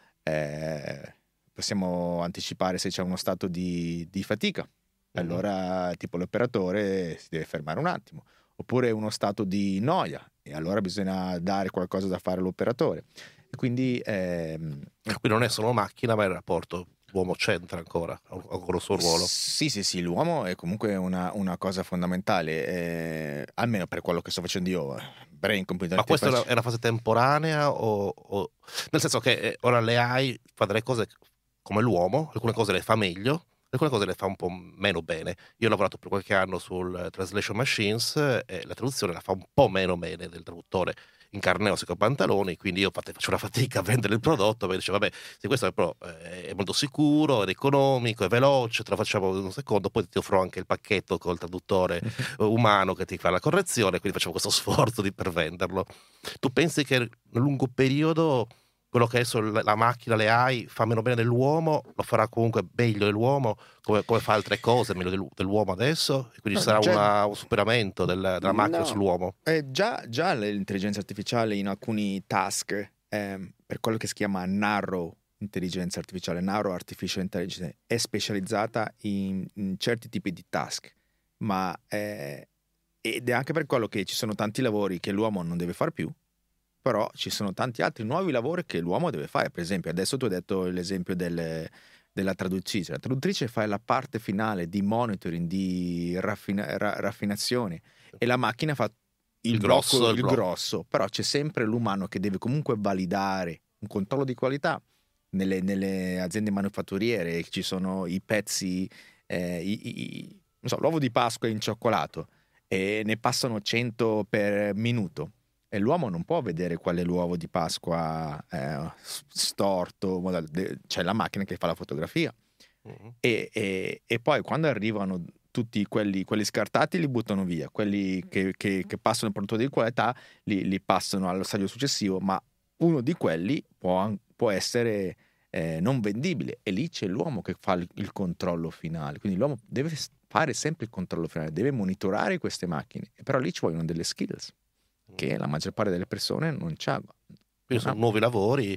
eh, possiamo anticipare se c'è uno stato di, di fatica, allora uh-huh. tipo l'operatore si deve fermare un attimo, oppure uno stato di noia e allora bisogna dare qualcosa da fare all'operatore. E quindi, ehm... quindi non è solo macchina, ma è il rapporto l'uomo c'entra ancora, ha ancora il suo ruolo. Sì, sì, sì, l'uomo è comunque una, una cosa fondamentale, eh, almeno per quello che sto facendo io, brain computer. Ma questa è una fase temporanea o, o... nel senso che eh, ora l'A I fa delle cose come l'uomo, alcune cose le fa meglio, alcune cose le fa un po' meno bene. Io ho lavorato per qualche anno sul Translation Machines e la traduzione la fa un po' meno bene del traduttore in carne e ossa con pantaloni, quindi io faccio una fatica a vendere il prodotto, perché dicevo vabbè, se questo è, però, eh, è molto sicuro, ed economico, è veloce, te lo facciamo in un secondo, poi ti offro anche il pacchetto col traduttore umano che ti fa la correzione, quindi facciamo questo sforzo di, per venderlo. Tu pensi che nel lungo periodo quello che adesso la macchina, le A I, fa meno bene dell'uomo, lo farà comunque meglio dell'uomo, come, come fa altre cose meglio dell'uomo adesso? E quindi no, sarà già, una, un superamento del, della macchina no, sull'uomo? Eh, già, già l'intelligenza artificiale in alcuni task, eh, per quello che si chiama narrow intelligenza artificiale, narrow artificial intelligence, è specializzata in, in certi tipi di task, ma eh, ed è anche per quello che ci sono tanti lavori che l'uomo non deve fare più, però ci sono tanti altri nuovi lavori che l'uomo deve fare. Per esempio, adesso tu hai detto l'esempio delle, della traduttrice. La traduttrice fa la parte finale di monitoring, di raffina, ra, raffinazione, e la macchina fa il, il grosso, blocco, il, il grosso. Però c'è sempre l'umano che deve comunque validare un controllo di qualità. Nelle, nelle aziende manufatturiere ci sono i pezzi, eh, i, i, non so, l'uovo di Pasqua in cioccolato, e ne passano cento per minuto. E l'uomo non può vedere qual è l'uovo di Pasqua eh, storto, c'è la macchina che fa la fotografia. Uh-huh. e, e, e poi quando arrivano tutti quelli, quelli scartati li buttano via, quelli che, che, che passano il prodotto di qualità li, li passano allo stadio successivo, ma uno di quelli può, può essere eh, non vendibile, e lì c'è l'uomo che fa il, il controllo finale. Quindi l'uomo deve fare sempre il controllo finale, deve monitorare queste macchine, però lì ci vogliono delle skills che la maggior parte delle persone non c'ha. Quindi sono nuovi lavori,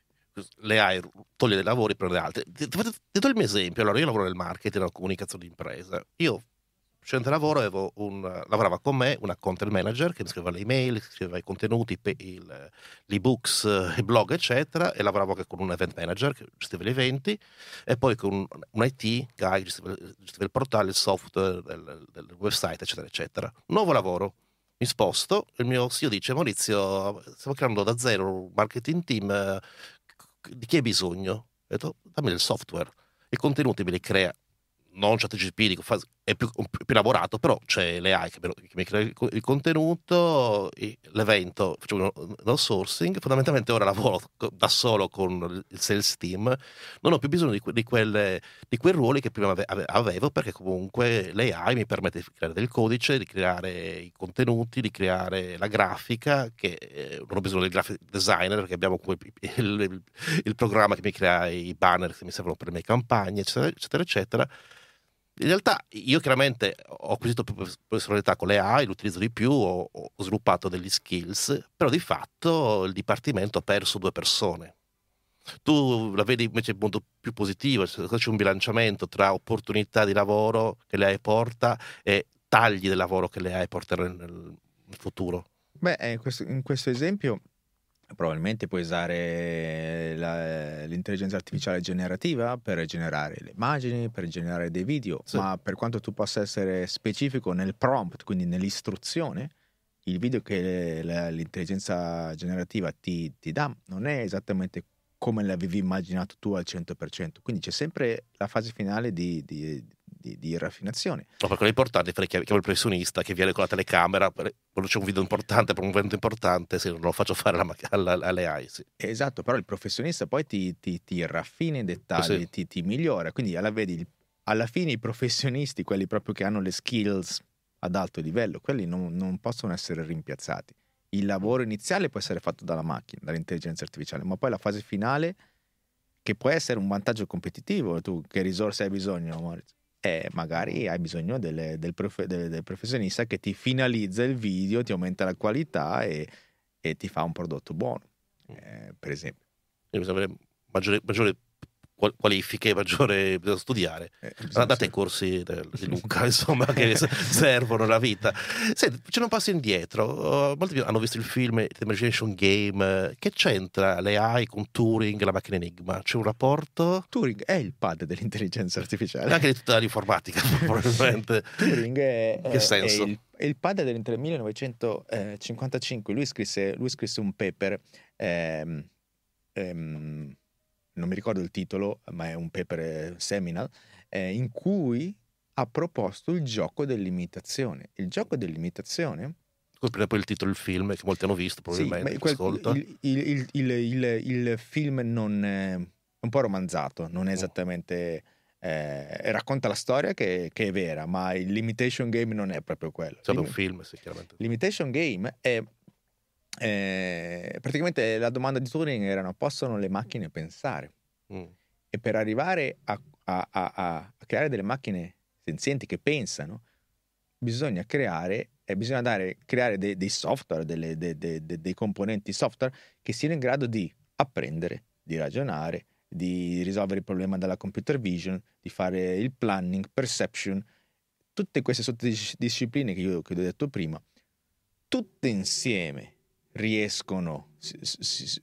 le A I toglie dei lavori per le altre. Ti, ti, ti do il mio esempio. Allora, io lavoro nel marketing, nella comunicazione di impresa. Io, scendendo lavoro, avevo un, lavorava con me una content manager che mi scriveva le email, scriveva i contenuti, il, l'ebooks, i blog, eccetera, e lavoravo anche con un event manager che gestiva gli eventi, e poi con un, un I T guy che gestiva, gestiva il portale, il software del, del website, eccetera, eccetera. Nuovo lavoro. Mi sposto, il mio C E O dice: Maurizio, stiamo creando da zero un marketing team, di chi hai bisogno? Ho detto: dammi del software, i contenuti me li crea non ChatGPT, è più, più elaborato, però c'è l'A I che mi crea il contenuto, l'evento, facciamo un outsourcing, fondamentalmente ora lavoro da solo con il sales team, non ho più bisogno di, que, di, quelle, di quei ruoli che prima avevo, perché comunque l'A I mi permette di creare del codice, di creare i contenuti, di creare la grafica, che eh, non ho bisogno del graphic designer, perché abbiamo il, il, il programma che mi crea i banner che mi servono per le mie campagne, eccetera, eccetera, eccetera. In realtà io chiaramente ho acquisito più personalità con le A I, l'utilizzo di più, ho, ho sviluppato degli skills, però di fatto il dipartimento ha perso due persone. Tu la vedi invece in modo più positivo, c'è un bilanciamento tra opportunità di lavoro che le A I porta e tagli del lavoro che le A I porteranno nel, nel futuro. Beh, in questo, in questo esempio probabilmente puoi usare la, l'intelligenza artificiale generativa per generare le immagini, per generare dei video, sì. Ma per quanto tu possa essere specifico nel prompt, quindi nell'istruzione, il video che la, l'intelligenza generativa ti, ti dà non è esattamente come l'avevi immaginato tu al cento per cento, quindi c'è sempre la fase finale di, di, di, di raffinazione. No, perché è importante fare chiamo il professionista che viene con la telecamera, quando c'è un video importante, per un evento importante, se non lo faccio fare alla, alla, alle A I. Sì. Esatto, però il professionista poi ti, ti, ti raffina i dettagli, sì. ti, ti migliora, quindi alla, vedi, alla fine i professionisti, quelli proprio che hanno le skills ad alto livello, quelli non, non possono essere rimpiazzati. Il lavoro iniziale può essere fatto dalla macchina, dall'intelligenza artificiale, ma poi la fase finale, che può essere un vantaggio competitivo, tu che risorse hai bisogno, Moritz? Eh, magari hai bisogno delle, del, profe, del, del professionista che ti finalizza il video, ti aumenta la qualità e, e ti fa un prodotto buono, eh, per esempio. Bisogna avere maggiore, maggiore qualifiche, maggiore da studiare. Eh, andate ai corsi del, di Luca, insomma, che servono la vita. Senti, c'è un passo indietro. Uh, molti hanno visto il film The Imagination Game. Che c'entra le A I con Turing e la macchina Enigma? C'è un rapporto? Turing è il padre dell'intelligenza artificiale. Anche di tutta l'informatica, probabilmente. Turing è, che senso? È il, è il padre del millenovecentocinquantacinque. Lui scrisse, lui scrisse un paper. Ehm, ehm, non mi ricordo il titolo, ma è un paper seminal, eh, in cui ha proposto il gioco dell'imitazione. Il gioco dell'imitazione... Scusa, poi il titolo del film, che molti hanno visto probabilmente. Sì, quel, il, il, il, il, il film non è un po' romanzato, non è esattamente... Eh, racconta la storia che, che è vera, ma l'imitation game non è proprio quello. C'è un film, sì, chiaramente. L'imitation game è... Eh, praticamente la domanda di Turing era: possono le macchine pensare? Mm. E per arrivare a, a, a, a creare delle macchine senzienti che pensano, bisogna creare eh, bisogna dare, creare dei, dei software, delle, de, de, de, dei componenti software che siano in grado di apprendere, di ragionare, di risolvere il problema della computer vision, di fare il planning, perception, tutte queste sottodiscipline che io che ho detto prima, tutte insieme riescono, se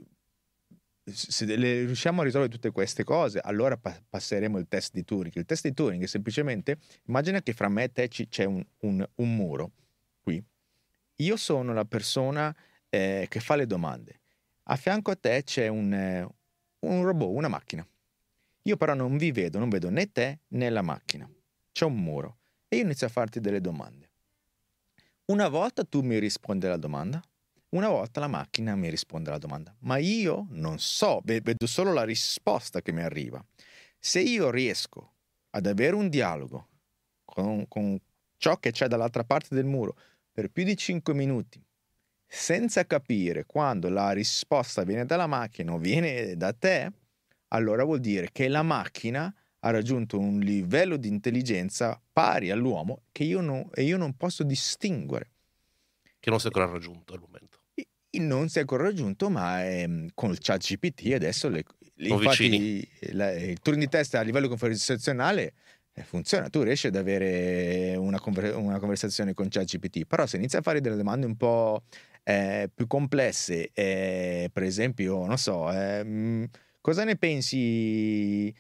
le riusciamo a risolvere tutte queste cose, allora pa- passeremo il test di Turing. Il test di Turing è semplicemente, immagina che fra me e te c- c'è un, un, un muro qui, io sono la persona eh, che fa le domande, a fianco a te c'è un, eh, un robot, una macchina, io però non vi vedo, non vedo né te né la macchina, c'è un muro e io inizio a farti delle domande. Una volta tu mi rispondi alla domanda, una volta la macchina mi risponde alla domanda, ma io non so, vedo solo la risposta che mi arriva. Se io riesco ad avere un dialogo con, con ciò che c'è dall'altra parte del muro per più di cinque minuti, senza capire quando la risposta viene dalla macchina o viene da te, allora vuol dire che la macchina ha raggiunto un livello di intelligenza pari all'uomo che io non, e io non posso distinguere. Che non si è ancora raggiunto al momento. Non si è ancora raggiunto, ma ehm, con il ChatGPT adesso le, le, infatti la, il Turing test a livello conversazionale eh, funziona. Tu riesci ad avere una, conver- una conversazione con ChatGPT, però se inizi a fare delle domande un po' eh, più complesse, eh, per esempio, non so, eh, cosa ne pensi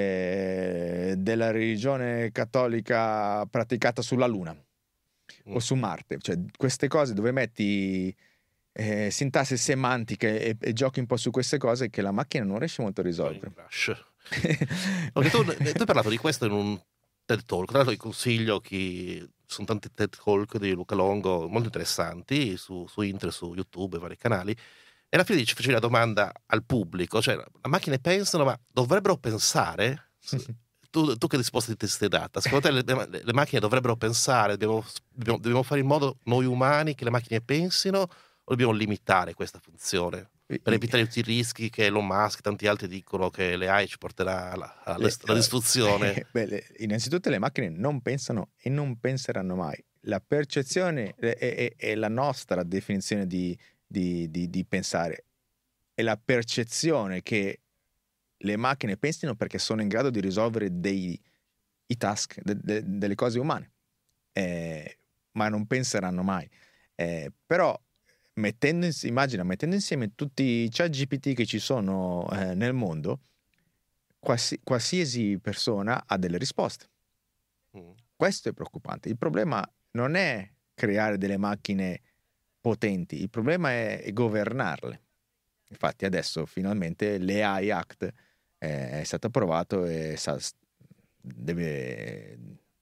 eh, della religione cattolica praticata sulla Luna mm. o su Marte? Cioè, queste cose dove metti Eh, sintassi semantiche e, e giochi un po' su queste cose che la macchina non riesce molto a risolvere. Okay, tu, tu hai parlato di questo in un TED Talk, tra l'altro vi consiglio chi sono tanti TED Talk di Luca Longo molto interessanti su, su internet, su YouTube e vari canali, e alla fine ci facevi la domanda al pubblico, cioè le macchine pensano, ma dovrebbero pensare? Tu, tu che risposta ti sei data? Secondo te le, le, le macchine dovrebbero pensare? Dobbiamo, dobbiamo, dobbiamo fare in modo noi umani che le macchine pensino? O dobbiamo limitare questa funzione per evitare tutti i rischi che Elon Musk e tanti altri dicono che le A I ci porterà alla, alla, alla distruzione? Eh, beh, le, innanzitutto le macchine non pensano e non penseranno mai. La percezione è, è, è la nostra definizione di, di, di, di pensare. È la percezione che le macchine pensino perché sono in grado di risolvere dei i task, de, de, delle cose umane, eh, ma non penseranno mai. Eh, però Mettendo, immagina, mettendo insieme tutti i ChatGPT che ci sono eh, nel mondo, qualsi, qualsiasi persona ha delle risposte. Mm. Questo è preoccupante. Il problema non è creare delle macchine potenti, il problema è, è governarle. Infatti adesso finalmente l'A I Act eh, è stato approvato e sa, deve,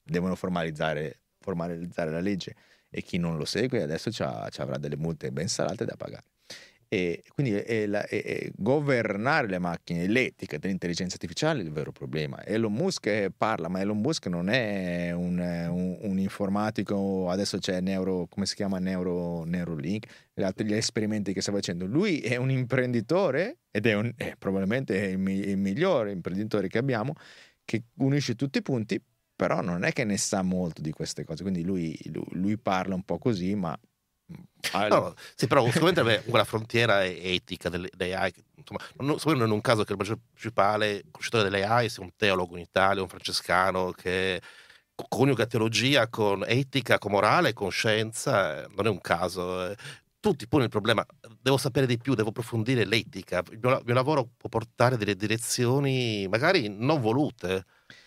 devono formalizzare, formalizzare la legge, e chi non lo segue adesso c'ha, c'avrà delle multe ben salate da pagare. E quindi è la, è, è governare le macchine, l'etica dell'intelligenza artificiale è il vero problema. Elon Musk parla, ma Elon Musk non è un, un, un informatico. Adesso c'è Neuro, come si chiama, Neuro, Neuralink, gli altri gli esperimenti che sta facendo. Lui è un imprenditore ed è, un, è probabilmente il, il migliore imprenditore che abbiamo, che unisce tutti i punti, però non è che ne sa molto di queste cose. Quindi lui, lui, lui parla un po' così, ma no, sì, però sicuramente quella frontiera etica dell'A I, insomma, non, non è un caso che il principale conoscitore dell'A I sia un teologo in Italia, un francescano che coniuga teologia con etica, con morale, con scienza. Non è un caso. Tutti pongono il problema: devo sapere di più, devo approfondire l'etica. Il mio, il mio lavoro può portare delle direzioni magari non volute.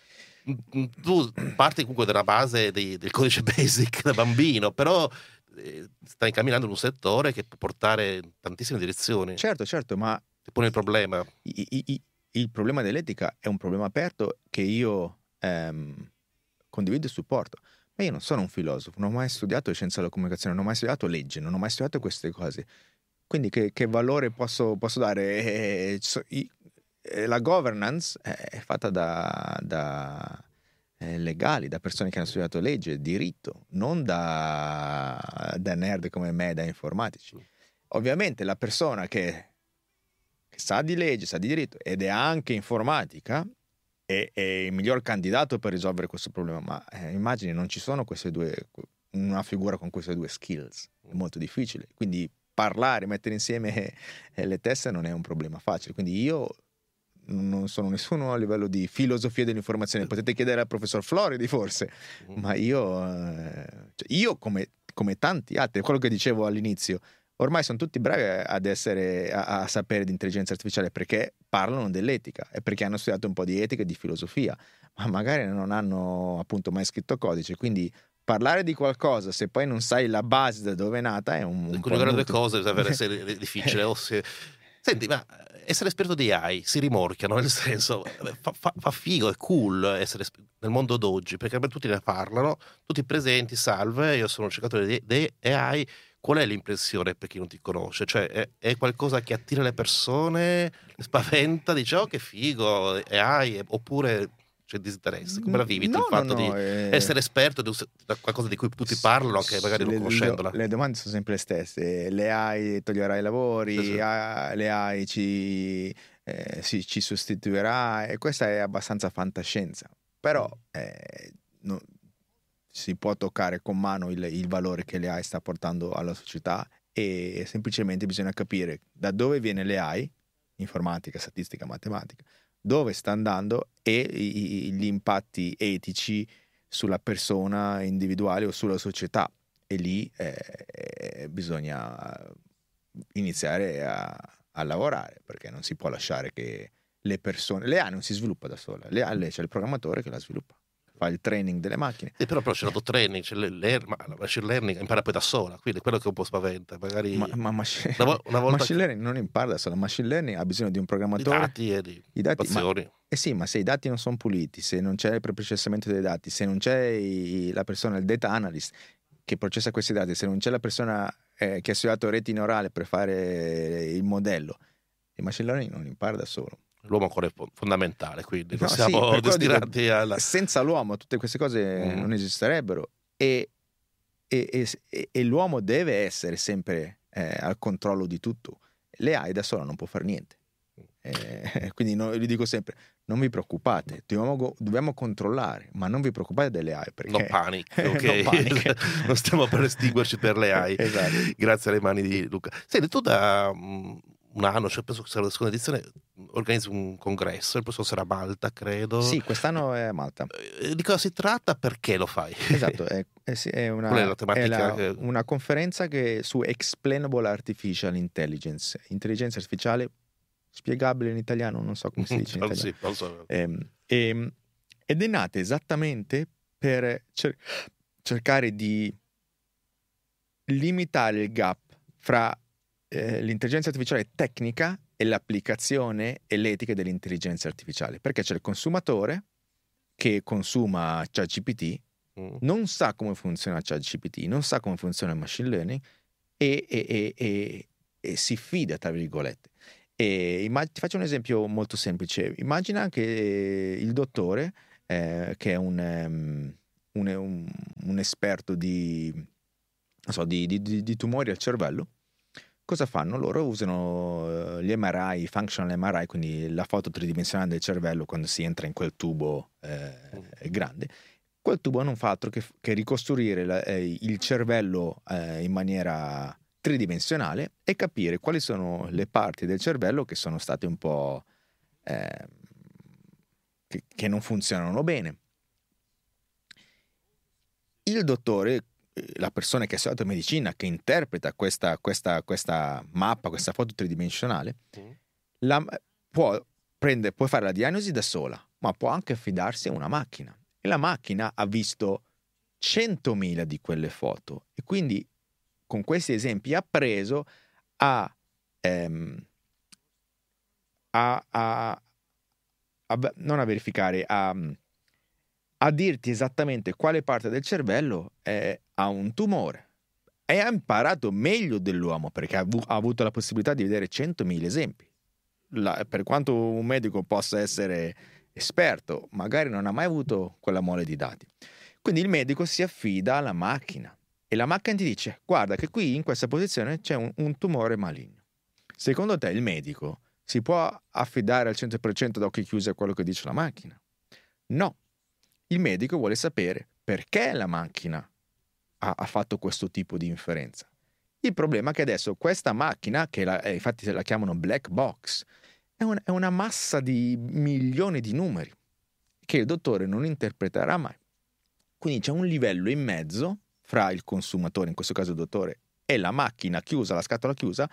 Tu parti comunque dalla base dei, del codice basic da bambino, però stai camminando in un settore che può portare in tantissime direzioni. Certo, certo, ma ti pone il problema. I, i, i, il problema dell'etica è un problema aperto che io ehm, condivido e supporto. Ma io non sono un filosofo, non ho mai studiato scienza della comunicazione, non ho mai studiato legge, non ho mai studiato queste cose. Quindi che, che valore posso, posso dare? Eh, eh, la governance è fatta da... da legali, da persone che hanno studiato legge, diritto, non da, da nerd come me, da informatici. Ovviamente la persona che, che sa di legge, sa di diritto ed è anche informatica è, è il miglior candidato per risolvere questo problema, ma eh, immagini non ci sono queste due, una figura con queste due skills, è molto difficile, quindi parlare, mettere insieme eh, le teste non è un problema facile, quindi io non sono nessuno a livello di filosofia dell'informazione, potete chiedere al professor Floridi forse, ma io eh, cioè io come, come tanti altri, quello che dicevo all'inizio, ormai sono tutti bravi ad essere a, a sapere di intelligenza artificiale perché parlano dell'etica e perché hanno studiato un po' di etica e di filosofia, ma magari non hanno appunto mai scritto codice, quindi parlare di qualcosa se poi non sai la base da dove è nata è un, un po' due cose deve essere difficile. o se... Senti, ma essere esperto di A I si rimorchiano, nel senso fa, fa, fa figo, è cool essere nel mondo d'oggi, perché per tutti ne parlano, tutti presenti, salve, io sono un cercatore di, di A I. Qual è l'impressione per chi non ti conosce? Cioè è, è qualcosa che attira le persone, spaventa, dice oh che figo, A I, oppure c'è disinteresse? Come la vivi no, tu il fatto no, no, di eh... essere esperto di qualcosa di cui tutti parlano, anche magari non le, conoscendola? Le, le domande sono sempre le stesse. Le A I toglierà i lavori, sì, sì. Le A I ci, eh, si, ci sostituirà, e questa è abbastanza fantascienza. Però eh, no, si può toccare con mano il, il valore che le A I sta portando alla società, e semplicemente bisogna capire da dove viene le A I, informatica, statistica, matematica, dove sta andando e i, gli impatti etici sulla persona individuale o sulla società, e lì eh, bisogna iniziare a, a lavorare, perché non si può lasciare che le persone, le A I non si sviluppa da sola, le A I c'è il programmatore che la sviluppa, fa il training delle macchine. Sì, però, però c'è l'auto training, c'è ma la machine learning impara poi da sola, quindi è quello che un po' spaventa. Magari ma, ma machine, una, una volta machine learning non impara da sola, machine learning ha bisogno di un programmatore, di dati e di i dati, ma, eh sì, ma se i dati non sono puliti, se non c'è il preprocessamento dei dati, se non c'è i, la persona, il data analyst che processa questi dati, se non c'è la persona eh, che ha studiato reti neurali per fare il modello, il machine learning non impara da solo. L'uomo ancora è fondamentale, quindi non no, siamo sì, destinati dico, alla... senza l'uomo tutte queste cose mm. non esisterebbero, e, e, e, e l'uomo deve essere sempre eh, al controllo di tutto. Le A I da sola non può fare niente, eh, quindi no, vi dico sempre non vi preoccupate, dobbiamo, dobbiamo controllare, ma non vi preoccupate delle A I, perché... No panic, ok? no panic. Non stiamo per estinguerci per le A I. Esatto. Grazie alle mani di Luca. Senti, tu da um, un anno, cioè penso che sia la seconda edizione, organizzi un congresso, il prossimo sarà a Malta, credo. Sì, quest'anno è a Malta. Di cosa si tratta? Perché lo fai? Esatto, è, è, è, una, Qual è la tematica? È la, che... una conferenza che su Explainable Artificial Intelligence, intelligenza artificiale spiegabile in italiano, non so come si dice in non italiano. Sì, non so. ehm, ehm, ed è nata esattamente per cer- cercare di limitare il gap fra eh, l'intelligenza artificiale tecnica e l'applicazione e l'etica dell'intelligenza artificiale, perché c'è il consumatore che consuma ChatGPT Mm. non sa come funziona ChatGPT, non sa come funziona il machine learning e, e- e- e- e si fida, tra virgolette. E immag- ti faccio un esempio molto semplice. Immagina che il dottore, eh, che è un, ehm, un, un- un esperto di, non so, di, di- di- di tumori al cervello, cosa fanno? Loro usano eh, gli M R I, functional M R I, quindi la foto tridimensionale del cervello quando si entra in quel tubo eh, grande. Quel tubo non fa altro che, che ricostruire la- eh, il cervello eh, in maniera tridimensionale e capire quali sono le parti del cervello che sono state un po' eh, che, che non funzionano bene. Il dottore, eh, la persona che ha studiato medicina, che interpreta questa, questa, questa mappa, questa foto tridimensionale, Mm. la, può, prendere, può fare la diagnosi da sola, ma può anche affidarsi a una macchina. E la macchina ha visto centomila di quelle foto e quindi con questi esempi ha preso a, ehm, a, a, a- non a verificare, a, a dirti esattamente quale parte del cervello è- ha un tumore. E ha imparato meglio dell'uomo perché ha, avu- ha avuto la possibilità di vedere centomila esempi. La- per quanto un medico possa essere esperto, magari non ha mai avuto quella mole di dati. Quindi il medico si affida alla macchina e la macchina ti dice: guarda che qui in questa posizione c'è un, un tumore maligno. Secondo te il medico si può affidare al cento per cento da occhi chiusi a quello che dice la macchina? No. Il medico vuole sapere perché la macchina ha, ha fatto questo tipo di inferenza. Il problema è che adesso questa macchina, che la, eh, infatti la chiamano black box, è, un, è una massa di milioni di numeri che il dottore non interpreterà mai. Quindi c'è un livello in mezzo fra il consumatore, in questo caso il dottore, e la macchina chiusa, la scatola chiusa,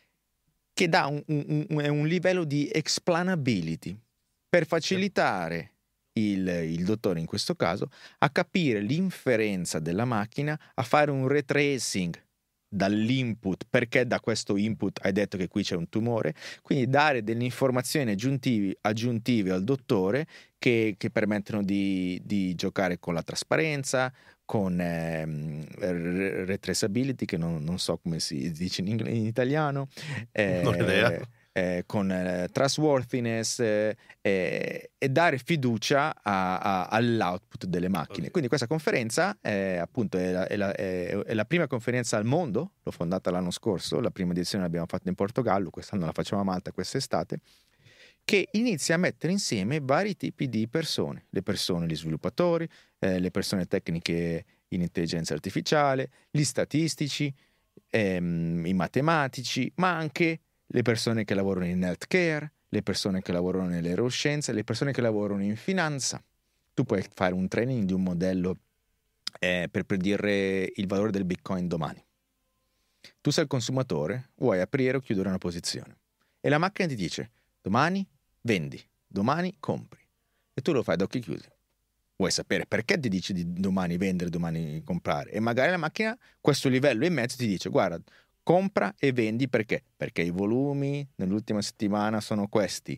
che dà un, un, un, un livello di explainability per facilitare il, il dottore, in questo caso, a capire l'inferenza della macchina, a fare un retracing dall'input, perché da questo input hai detto che qui c'è un tumore, quindi dare delle informazioni aggiuntivi, aggiuntive al dottore che, che permettono di, di giocare con la trasparenza, con ehm, retraceability, che non, non so come si dice in, in italiano, eh, Non ho idea. eh, con eh, trustworthiness eh, eh, e dare fiducia a, a, all'output delle macchine. Okay. Quindi questa conferenza è, appunto è la, è, la, è, è la prima conferenza al mondo, l'ho fondata l'anno scorso, la prima edizione l'abbiamo fatta in Portogallo, quest'anno la facciamo a Malta quest'estate, che inizia a mettere insieme vari tipi di persone, le persone, gli sviluppatori, eh, le persone tecniche in intelligenza artificiale, gli statistici, ehm, i matematici, ma anche le persone che lavorano in healthcare, le persone che lavorano nelle neuroscienze, le persone che lavorano in finanza. Tu puoi fare un training di un modello eh, per predire il valore del Bitcoin domani. Tu sei il consumatore, vuoi aprire o chiudere una posizione e la macchina ti dice: domani vendi, domani compri, e tu lo fai ad occhi chiusi. Vuoi sapere perché ti dice di domani vendere, domani comprare, e magari la macchina, questo livello in mezzo, ti dice: guarda, compra e vendi perché? Perché i volumi nell'ultima settimana sono questi,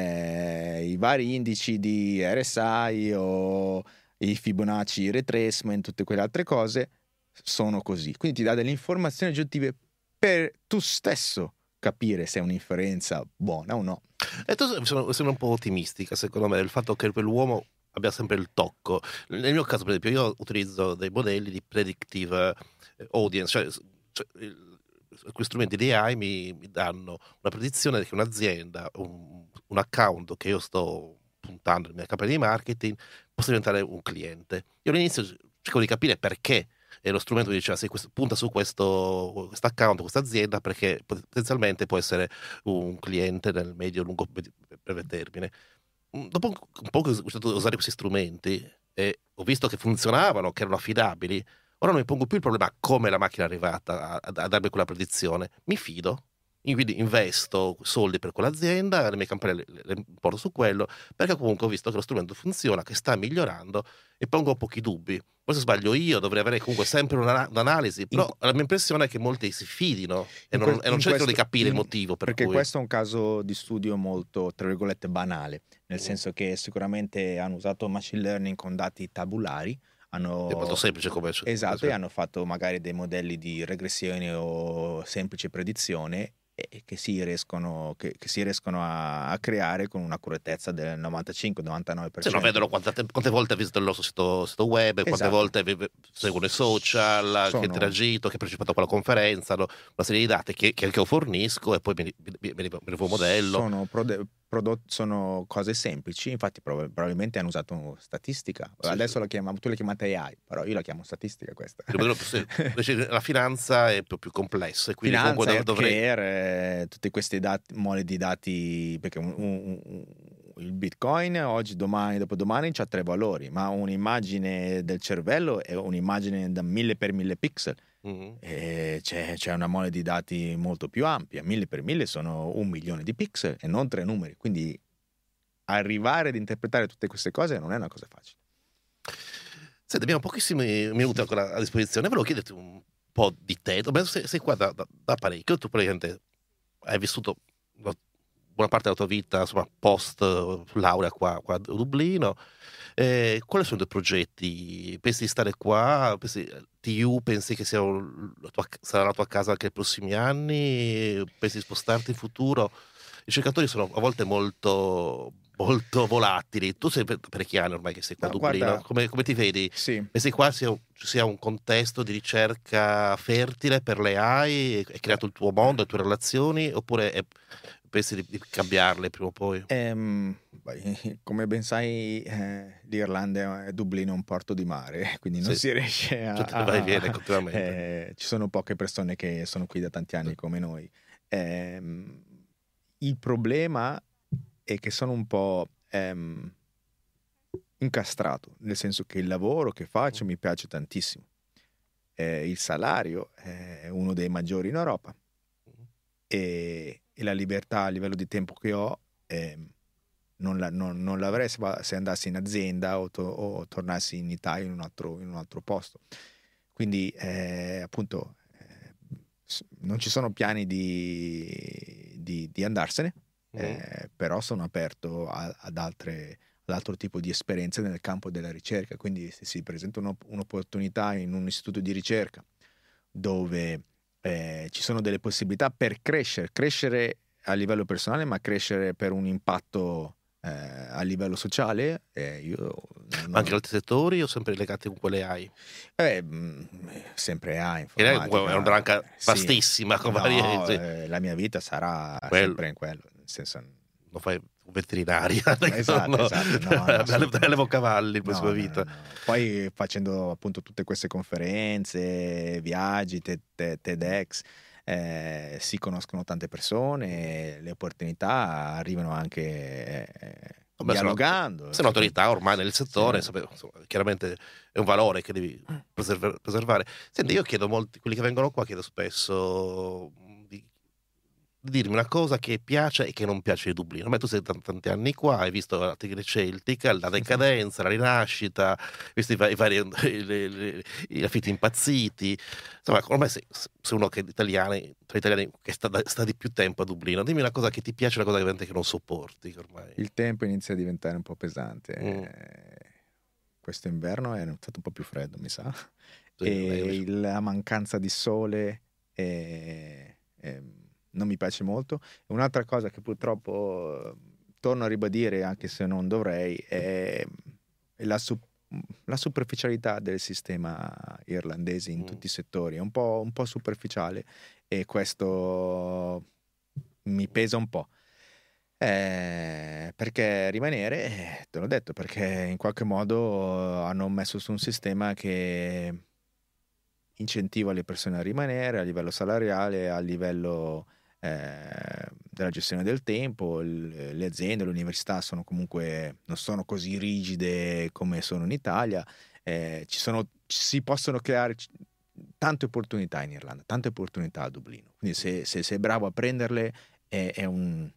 eh, i vari indici di R S I o i Fibonacci retracement, tutte quelle altre cose sono così. Quindi ti dà delle informazioni aggiuntive per tu stesso capire se è un'inferenza buona o no. E tu sono, sono un po' ottimistica, secondo me, del fatto che per l'uomo abbia sempre il tocco. Nel mio caso, per esempio, io utilizzo dei modelli di predictive audience, cioè, cioè questi strumenti di A I mi, mi danno una predizione che un'azienda, un, un account che io sto puntando nella mia campagna di marketing possa diventare un cliente. Io all'inizio cerco di capire perché, e lo strumento diceva: sì, questo, punta su questo questo account, questa azienda, perché potenzialmente può essere un cliente nel medio lungo breve termine. Dopo un po' che ho iniziato a usare questi strumenti e ho visto che funzionavano, che erano affidabili, ora non mi pongo più il problema come la macchina è arrivata a, a darmi quella predizione. Mi fido, quindi investo soldi per quell'azienda, le mie campagne le, le porto su quello, perché comunque ho visto che lo strumento funziona, che sta migliorando, e pongo pochi dubbi. Forse sbaglio io, dovrei avere comunque sempre una, un'analisi, però in, la mia impressione è che molti si fidino e non, que- e non cercano questo, di capire in, il motivo per perché cui... questo è un caso di studio molto, tra virgolette, banale. nel Mm. senso che sicuramente hanno usato machine learning con dati tabulari, hanno È molto semplice come esatto, e hanno fatto magari dei modelli di regressione o semplice predizione e che si riescono, che, che si riescono a, a creare con un'accuratezza del novantacinque novantanove per Se cento. non vedono quante, quante volte ha visitato il nostro sito, sito web, quante Esatto. volte vi- vi- seguono i social, che ha Sono- interagito, che ha partecipato a quella conferenza, no? Una serie di dati che, che anche io fornisco e poi me ne, me ne, me ne fa un modello. Sono, prode- prodotti, sono cose semplici, infatti prob- probabilmente hanno usato statistica. Sì, Adesso sì. la chiamiamo, tu la chiamate A I, però io la chiamo statistica questa. Il modello più sem- invece la finanza è più, più complessa e quindi Finanza, comunque dov- dovrei... healthcare, eh, tutti questi dati, mole di dati, perché un- un- un- il Bitcoin oggi, domani, dopodomani c'ha tre valori, ma un'immagine del cervello è un'immagine da mille per mille pixel. Mhm. E c'è, c'è una mole di dati molto più ampia, mille per mille sono un milione di pixel e non tre numeri, quindi arrivare ad interpretare tutte queste cose non è una cosa facile. Senti, abbiamo pochissimi minuti ancora a disposizione, volevo chiederti un po' di te. Beh, sei, sei qua da, da, da parecchio, tu praticamente hai vissuto una buona parte della tua vita, insomma, post eh, laurea qua, qua a Dublino. Eh, quali sono i tuoi progetti? Pensi di stare qua? Pensi, T U pensi che sia un- la tua, sarà la tua casa anche nei prossimi anni? Pensi di spostarti in futuro? I ricercatori sono a volte molto, molto volatili. Tu sei per parecchi anni ormai che sei qua a No, Dublino. guarda- come, come ti vedi? Sì. Pensi qua sia, sia un contesto di ricerca fertile per le A I? Hai creato il tuo mondo, le tue relazioni? Oppure è- pensi di, di cambiarle prima o poi? Ehm, beh, come ben sai, eh, l'Irlanda è Dublino è un porto di mare, quindi non Sì. si riesce a... Cioè, vai e viene a- continuamente. eh, ci sono poche persone che sono qui da tanti anni come noi. Ehm, il problema è che sono un po' ehm, incastrato, nel senso che il lavoro che faccio mi piace tantissimo. Eh, il salario è uno dei maggiori in Europa e, e la libertà a livello di tempo che ho ehm, non, la- non- non l'avrei se, va- se andassi in azienda o, to- o tornassi in Italia in un altro, in un altro posto. Quindi eh, appunto eh, s- non ci sono piani di, di- di andarsene, eh, però sono aperto a- ad altre ad altro tipo di esperienze nel campo della ricerca. Quindi se si presenta un'op- un'opportunità in un istituto di ricerca dove eh, ci sono delle possibilità per crescere, crescere a livello personale, ma crescere per un impatto eh, a livello sociale, eh, io non- Ma anche in altri settori o sempre legati con quelle A I? eh, mh, sempre A I, Che è informatica, una branca sì. vastissima, con No, varie- sì. eh, la mia vita sarà Quello. sempre in quello, nel senso, Non fai un veterinaria. Esatto, no. esatto, no, no, assolutamente. Allevo cavalli in No, prossima no, vita. no, no. Poi facendo appunto tutte queste conferenze, viaggi, te- te- TEDx, eh, si conoscono tante persone, le opportunità arrivano anche eh, Vabbè, sono- dialogando. Sei un'autorità ormai nel settore, Sì. sape- insomma, chiaramente è un valore che devi preserv- preservare. Senti, io chiedo molti, quelli che vengono qua, chiedo spesso mh, di, di dirmi una cosa che piace e che non piace di Dublino. Ma tu sei tanti, tanti anni qua, hai visto la Tigre Celtica, la decadenza, la rinascita, hai visto i, va- i vari le- le- gli affitti impazziti. Insomma, ormai sei, sei uno che italiani, tra italiani che sta, da- sta di più tempo a Dublino. Dimmi una cosa che ti piace e una cosa veramente che non sopporti. Che ormai... Il tempo inizia a diventare un po' pesante. Mm. Eh, questo inverno è stato un po' più freddo, mi sa. Sì, e lei- il- la mancanza di sole eh, eh, non mi piace molto. Un'altra cosa che purtroppo eh, torno a ribadire, anche se non dovrei, è, è la, su- la superficialità del sistema irlandese in Mm. tutti i settori. È un po', un po' superficiale e questo mi pesa un po'. Eh, perché rimanere, eh, te l'ho detto, perché in qualche modo hanno messo su un sistema che incentiva le persone a rimanere a livello salariale, a livello eh, della gestione del tempo. Il- le aziende, le università sono comunque non sono così rigide come sono in Italia. Eh, ci sono, si possono creare c- tante opportunità in Irlanda, tante opportunità a Dublino. Quindi se, se sei bravo a prenderle è, è un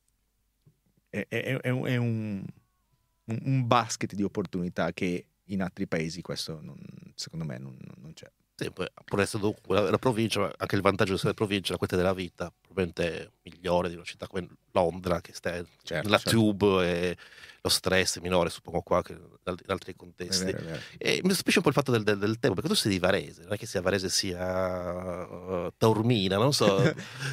è, è- è un, è un- un- un basket di opportunità che in altri paesi questo non- secondo me non, non c'è. Sì, poi, pur essendo la, la provincia, ma anche il vantaggio di essere provincia, la qualità della vita probabilmente è migliore di una città come Londra, che sta certo, la certo. tube e lo stress è minore, suppongo qua che in altri contesti. È vero, è vero. E mi stupisce un po' il fatto del, del, del tempo, perché tu sei di Varese, non è che sia Varese sia uh, Taormina, non so.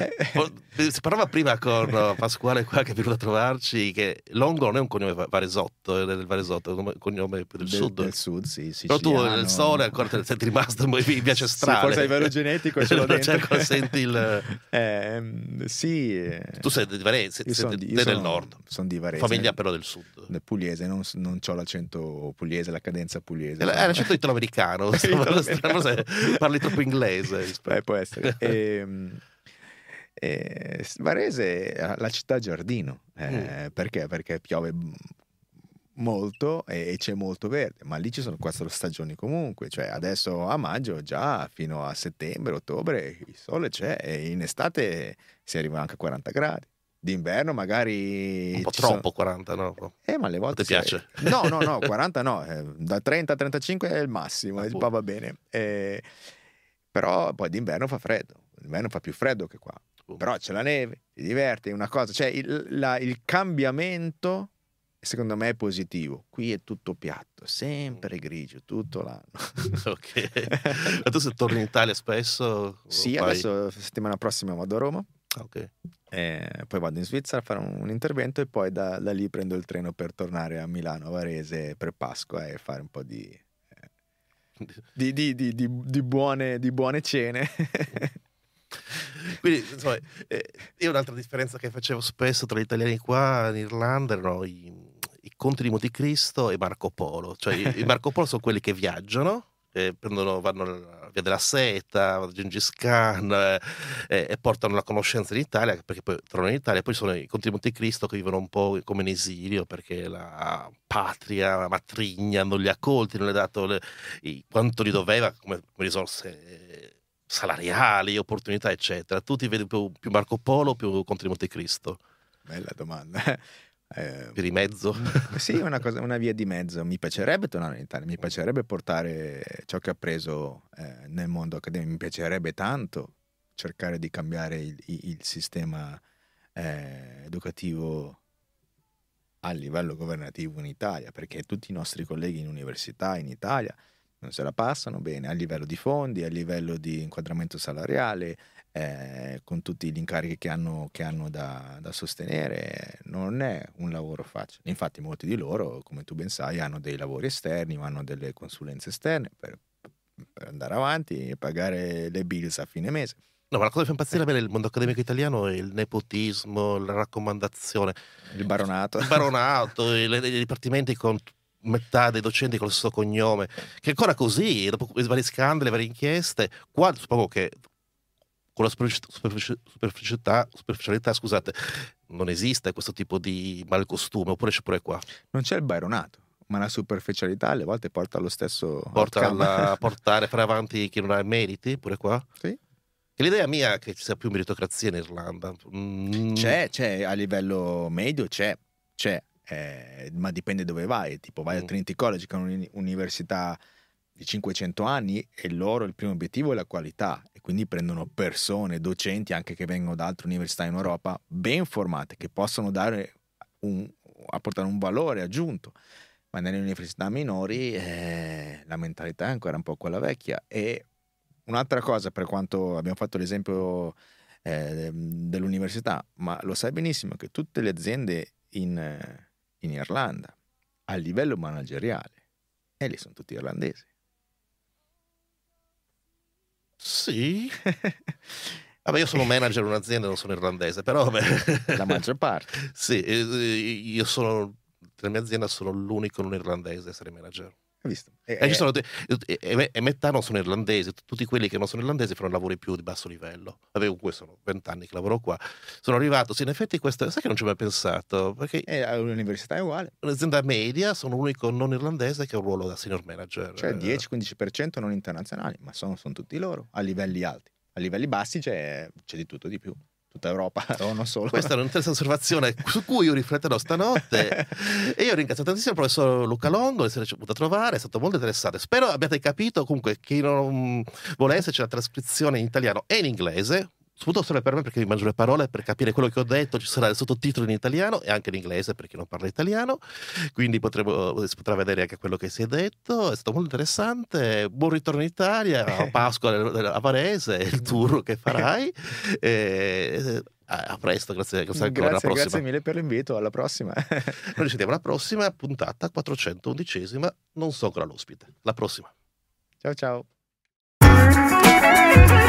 Si parlava prima con uh, Pasquale qua che è venuto a trovarci che Longo non è un cognome varesotto, è del Varesotto, è un cognome più del, del sud. Del sud, sì, Però tu siciliano. nel sole ancora te, sei rimasto in via Cestrale. Sì, forse a livello genetico ce l'ho dentro. Cioè, senti il... eh, sì. Tu sei di Varese, Io sei, son di, io sei del sono, nord. Sono di Varese. Famiglia però del sud. Del pugliese, non, non ho l'accento pugliese, la cadenza pugliese. È l'accento italo-americano. Forse parli troppo inglese. Eh, può essere. e, e, Varese è la città giardino. Eh, mm. Perché? Perché piove molto e c'è molto verde, ma lì ci sono quattro stagioni comunque, cioè adesso a maggio già fino a settembre, ottobre il sole c'è e in estate si arriva anche a quaranta gradi. D'inverno magari un po' troppo sono... quaranta, no? Eh, ma alle volte ti piace? È... No, no, no, quaranta no, eh, da trenta a trentacinque è il massimo, ah, va bene. Eh, però poi d'inverno fa freddo, d'inverno fa più freddo che qua. Uh. Però c'è la neve, ti diverti, è una cosa, cioè il, la, il cambiamento secondo me è positivo. Qui è tutto piatto, sempre grigio, tutto l'anno. Ok. Ma tu se torni in Italia spesso? Sì, fai... adesso settimana prossima vado a Roma. Okay. Eh, poi vado in Svizzera a fare un, un intervento e poi da, da lì prendo il treno per tornare a Milano, a Varese per Pasqua e fare un po' di, eh, di, di, di, di, di, buone, di buone cene. Quindi insomma, eh, io un'altra differenza che facevo spesso tra gli italiani qua in Irlanda erano i, i conti di Montecristo e Marco Polo. Cioè i, i Marco Polo sono quelli che viaggiano, eh, prendono, vanno alla via della seta, a Gengis Khan eh, e portano la conoscenza in Italia, perché poi tornano in Italia. Poi sono i conti di Montecristo che vivono un po' come in esilio perché la patria, la matrigna non li ha accolti, non gli ha dato le, i, quanto gli doveva come, come risorse salariali, opportunità eccetera. Tu ti vedi più, più Marco Polo o più Conti di Montecristo? Bella domanda. Eh, per i mezzo? Sì, una, cosa, una via di mezzo. Mi piacerebbe tornare in Italia, mi piacerebbe portare ciò che ho appreso eh, nel mondo accademico, mi piacerebbe tanto cercare di cambiare il, il sistema eh, educativo a livello governativo in Italia, perché tutti i nostri colleghi in università in Italia non se la passano bene a livello di fondi, a livello di inquadramento salariale, eh, con tutti gli incarichi che hanno, che hanno da, da sostenere. Non è un lavoro facile. Infatti molti di loro, come tu ben sai, hanno dei lavori esterni, hanno delle consulenze esterne per, per andare avanti e pagare le bills a fine mese. No, ma la cosa che fa impazzire a me nel mondo accademico italiano è il nepotismo, la raccomandazione, il baronato, il baronato, i, i dipartimenti con metà dei docenti con lo stesso cognome, che ancora così, dopo i vari scandali, le varie inchieste, qua suppongo che con la superficialità, superficialità, scusate, non esiste questo tipo di malcostume, oppure c'è pure qua? Non c'è il baronato, ma la superficialità alle volte porta allo stesso porta a portare, fare avanti chi non ha meriti, pure qua? Sì. Che l'idea mia è che ci sia più meritocrazia in Irlanda. Mm. C'è, c'è, a livello medio c'è, c'è. Eh, ma dipende dove vai, tipo vai mm. al Trinity College che è un'università di cinquecento anni e loro il primo obiettivo è la qualità e quindi prendono persone, docenti anche che vengono da altre università in Europa ben formate che possono dare un, apportare un valore aggiunto, ma nelle università minori eh, la mentalità è ancora un po' quella vecchia. E un'altra cosa, per quanto abbiamo fatto l'esempio eh, dell'università, ma lo sai benissimo che tutte le aziende in in Irlanda a livello manageriale e lì sono tutti irlandesi. Sì. Vabbè, io sono manager in un'azienda, non sono irlandese, però vabbè. La maggior parte. Sì, io sono nella mia azienda sono l'unico non irlandese a essere manager. Hai visto? E, e, sono, e, e, e metà non sono irlandesi, tutti quelli che non sono irlandesi fanno lavori più di basso livello. Vabbè, comunque sono vent'anni che lavoro qua. Sono arrivato, sì, in effetti questo, sai che non ci ho mai pensato, perché eh, all'università è uguale. Un'azienda media, sono l'unico non irlandese che ha un ruolo da senior manager. Cioè dieci quindici per cento non internazionali, ma sono, sono tutti loro, a livelli alti. A livelli bassi c'è, c'è di tutto di più. Tutta Europa, o non solo. Questa è un'interessante osservazione su cui io rifletterò stanotte e io ringrazio tantissimo il professor Luca Longo di essere venuto a trovare, è stato molto interessante. Spero abbiate capito comunque chi non vuole esserci la trascrizione in italiano e in inglese. soprattutto serve per me perché mi mangio le parole per capire quello che ho detto. Ci sarà il sottotitolo in italiano e anche in inglese per chi non parla italiano, quindi potremo, si potrà vedere anche quello che si è detto. È stato molto interessante. Buon ritorno in Italia, a Pasqua a Varese, il tour che farai. E, a presto, grazie, grazie ancora. Grazie, alla prossima. Grazie mille per l'invito, alla prossima. Noi ci vediamo alla prossima puntata, quattrocentoundicesima. Non so ancora l'ospite. La prossima. Ciao ciao.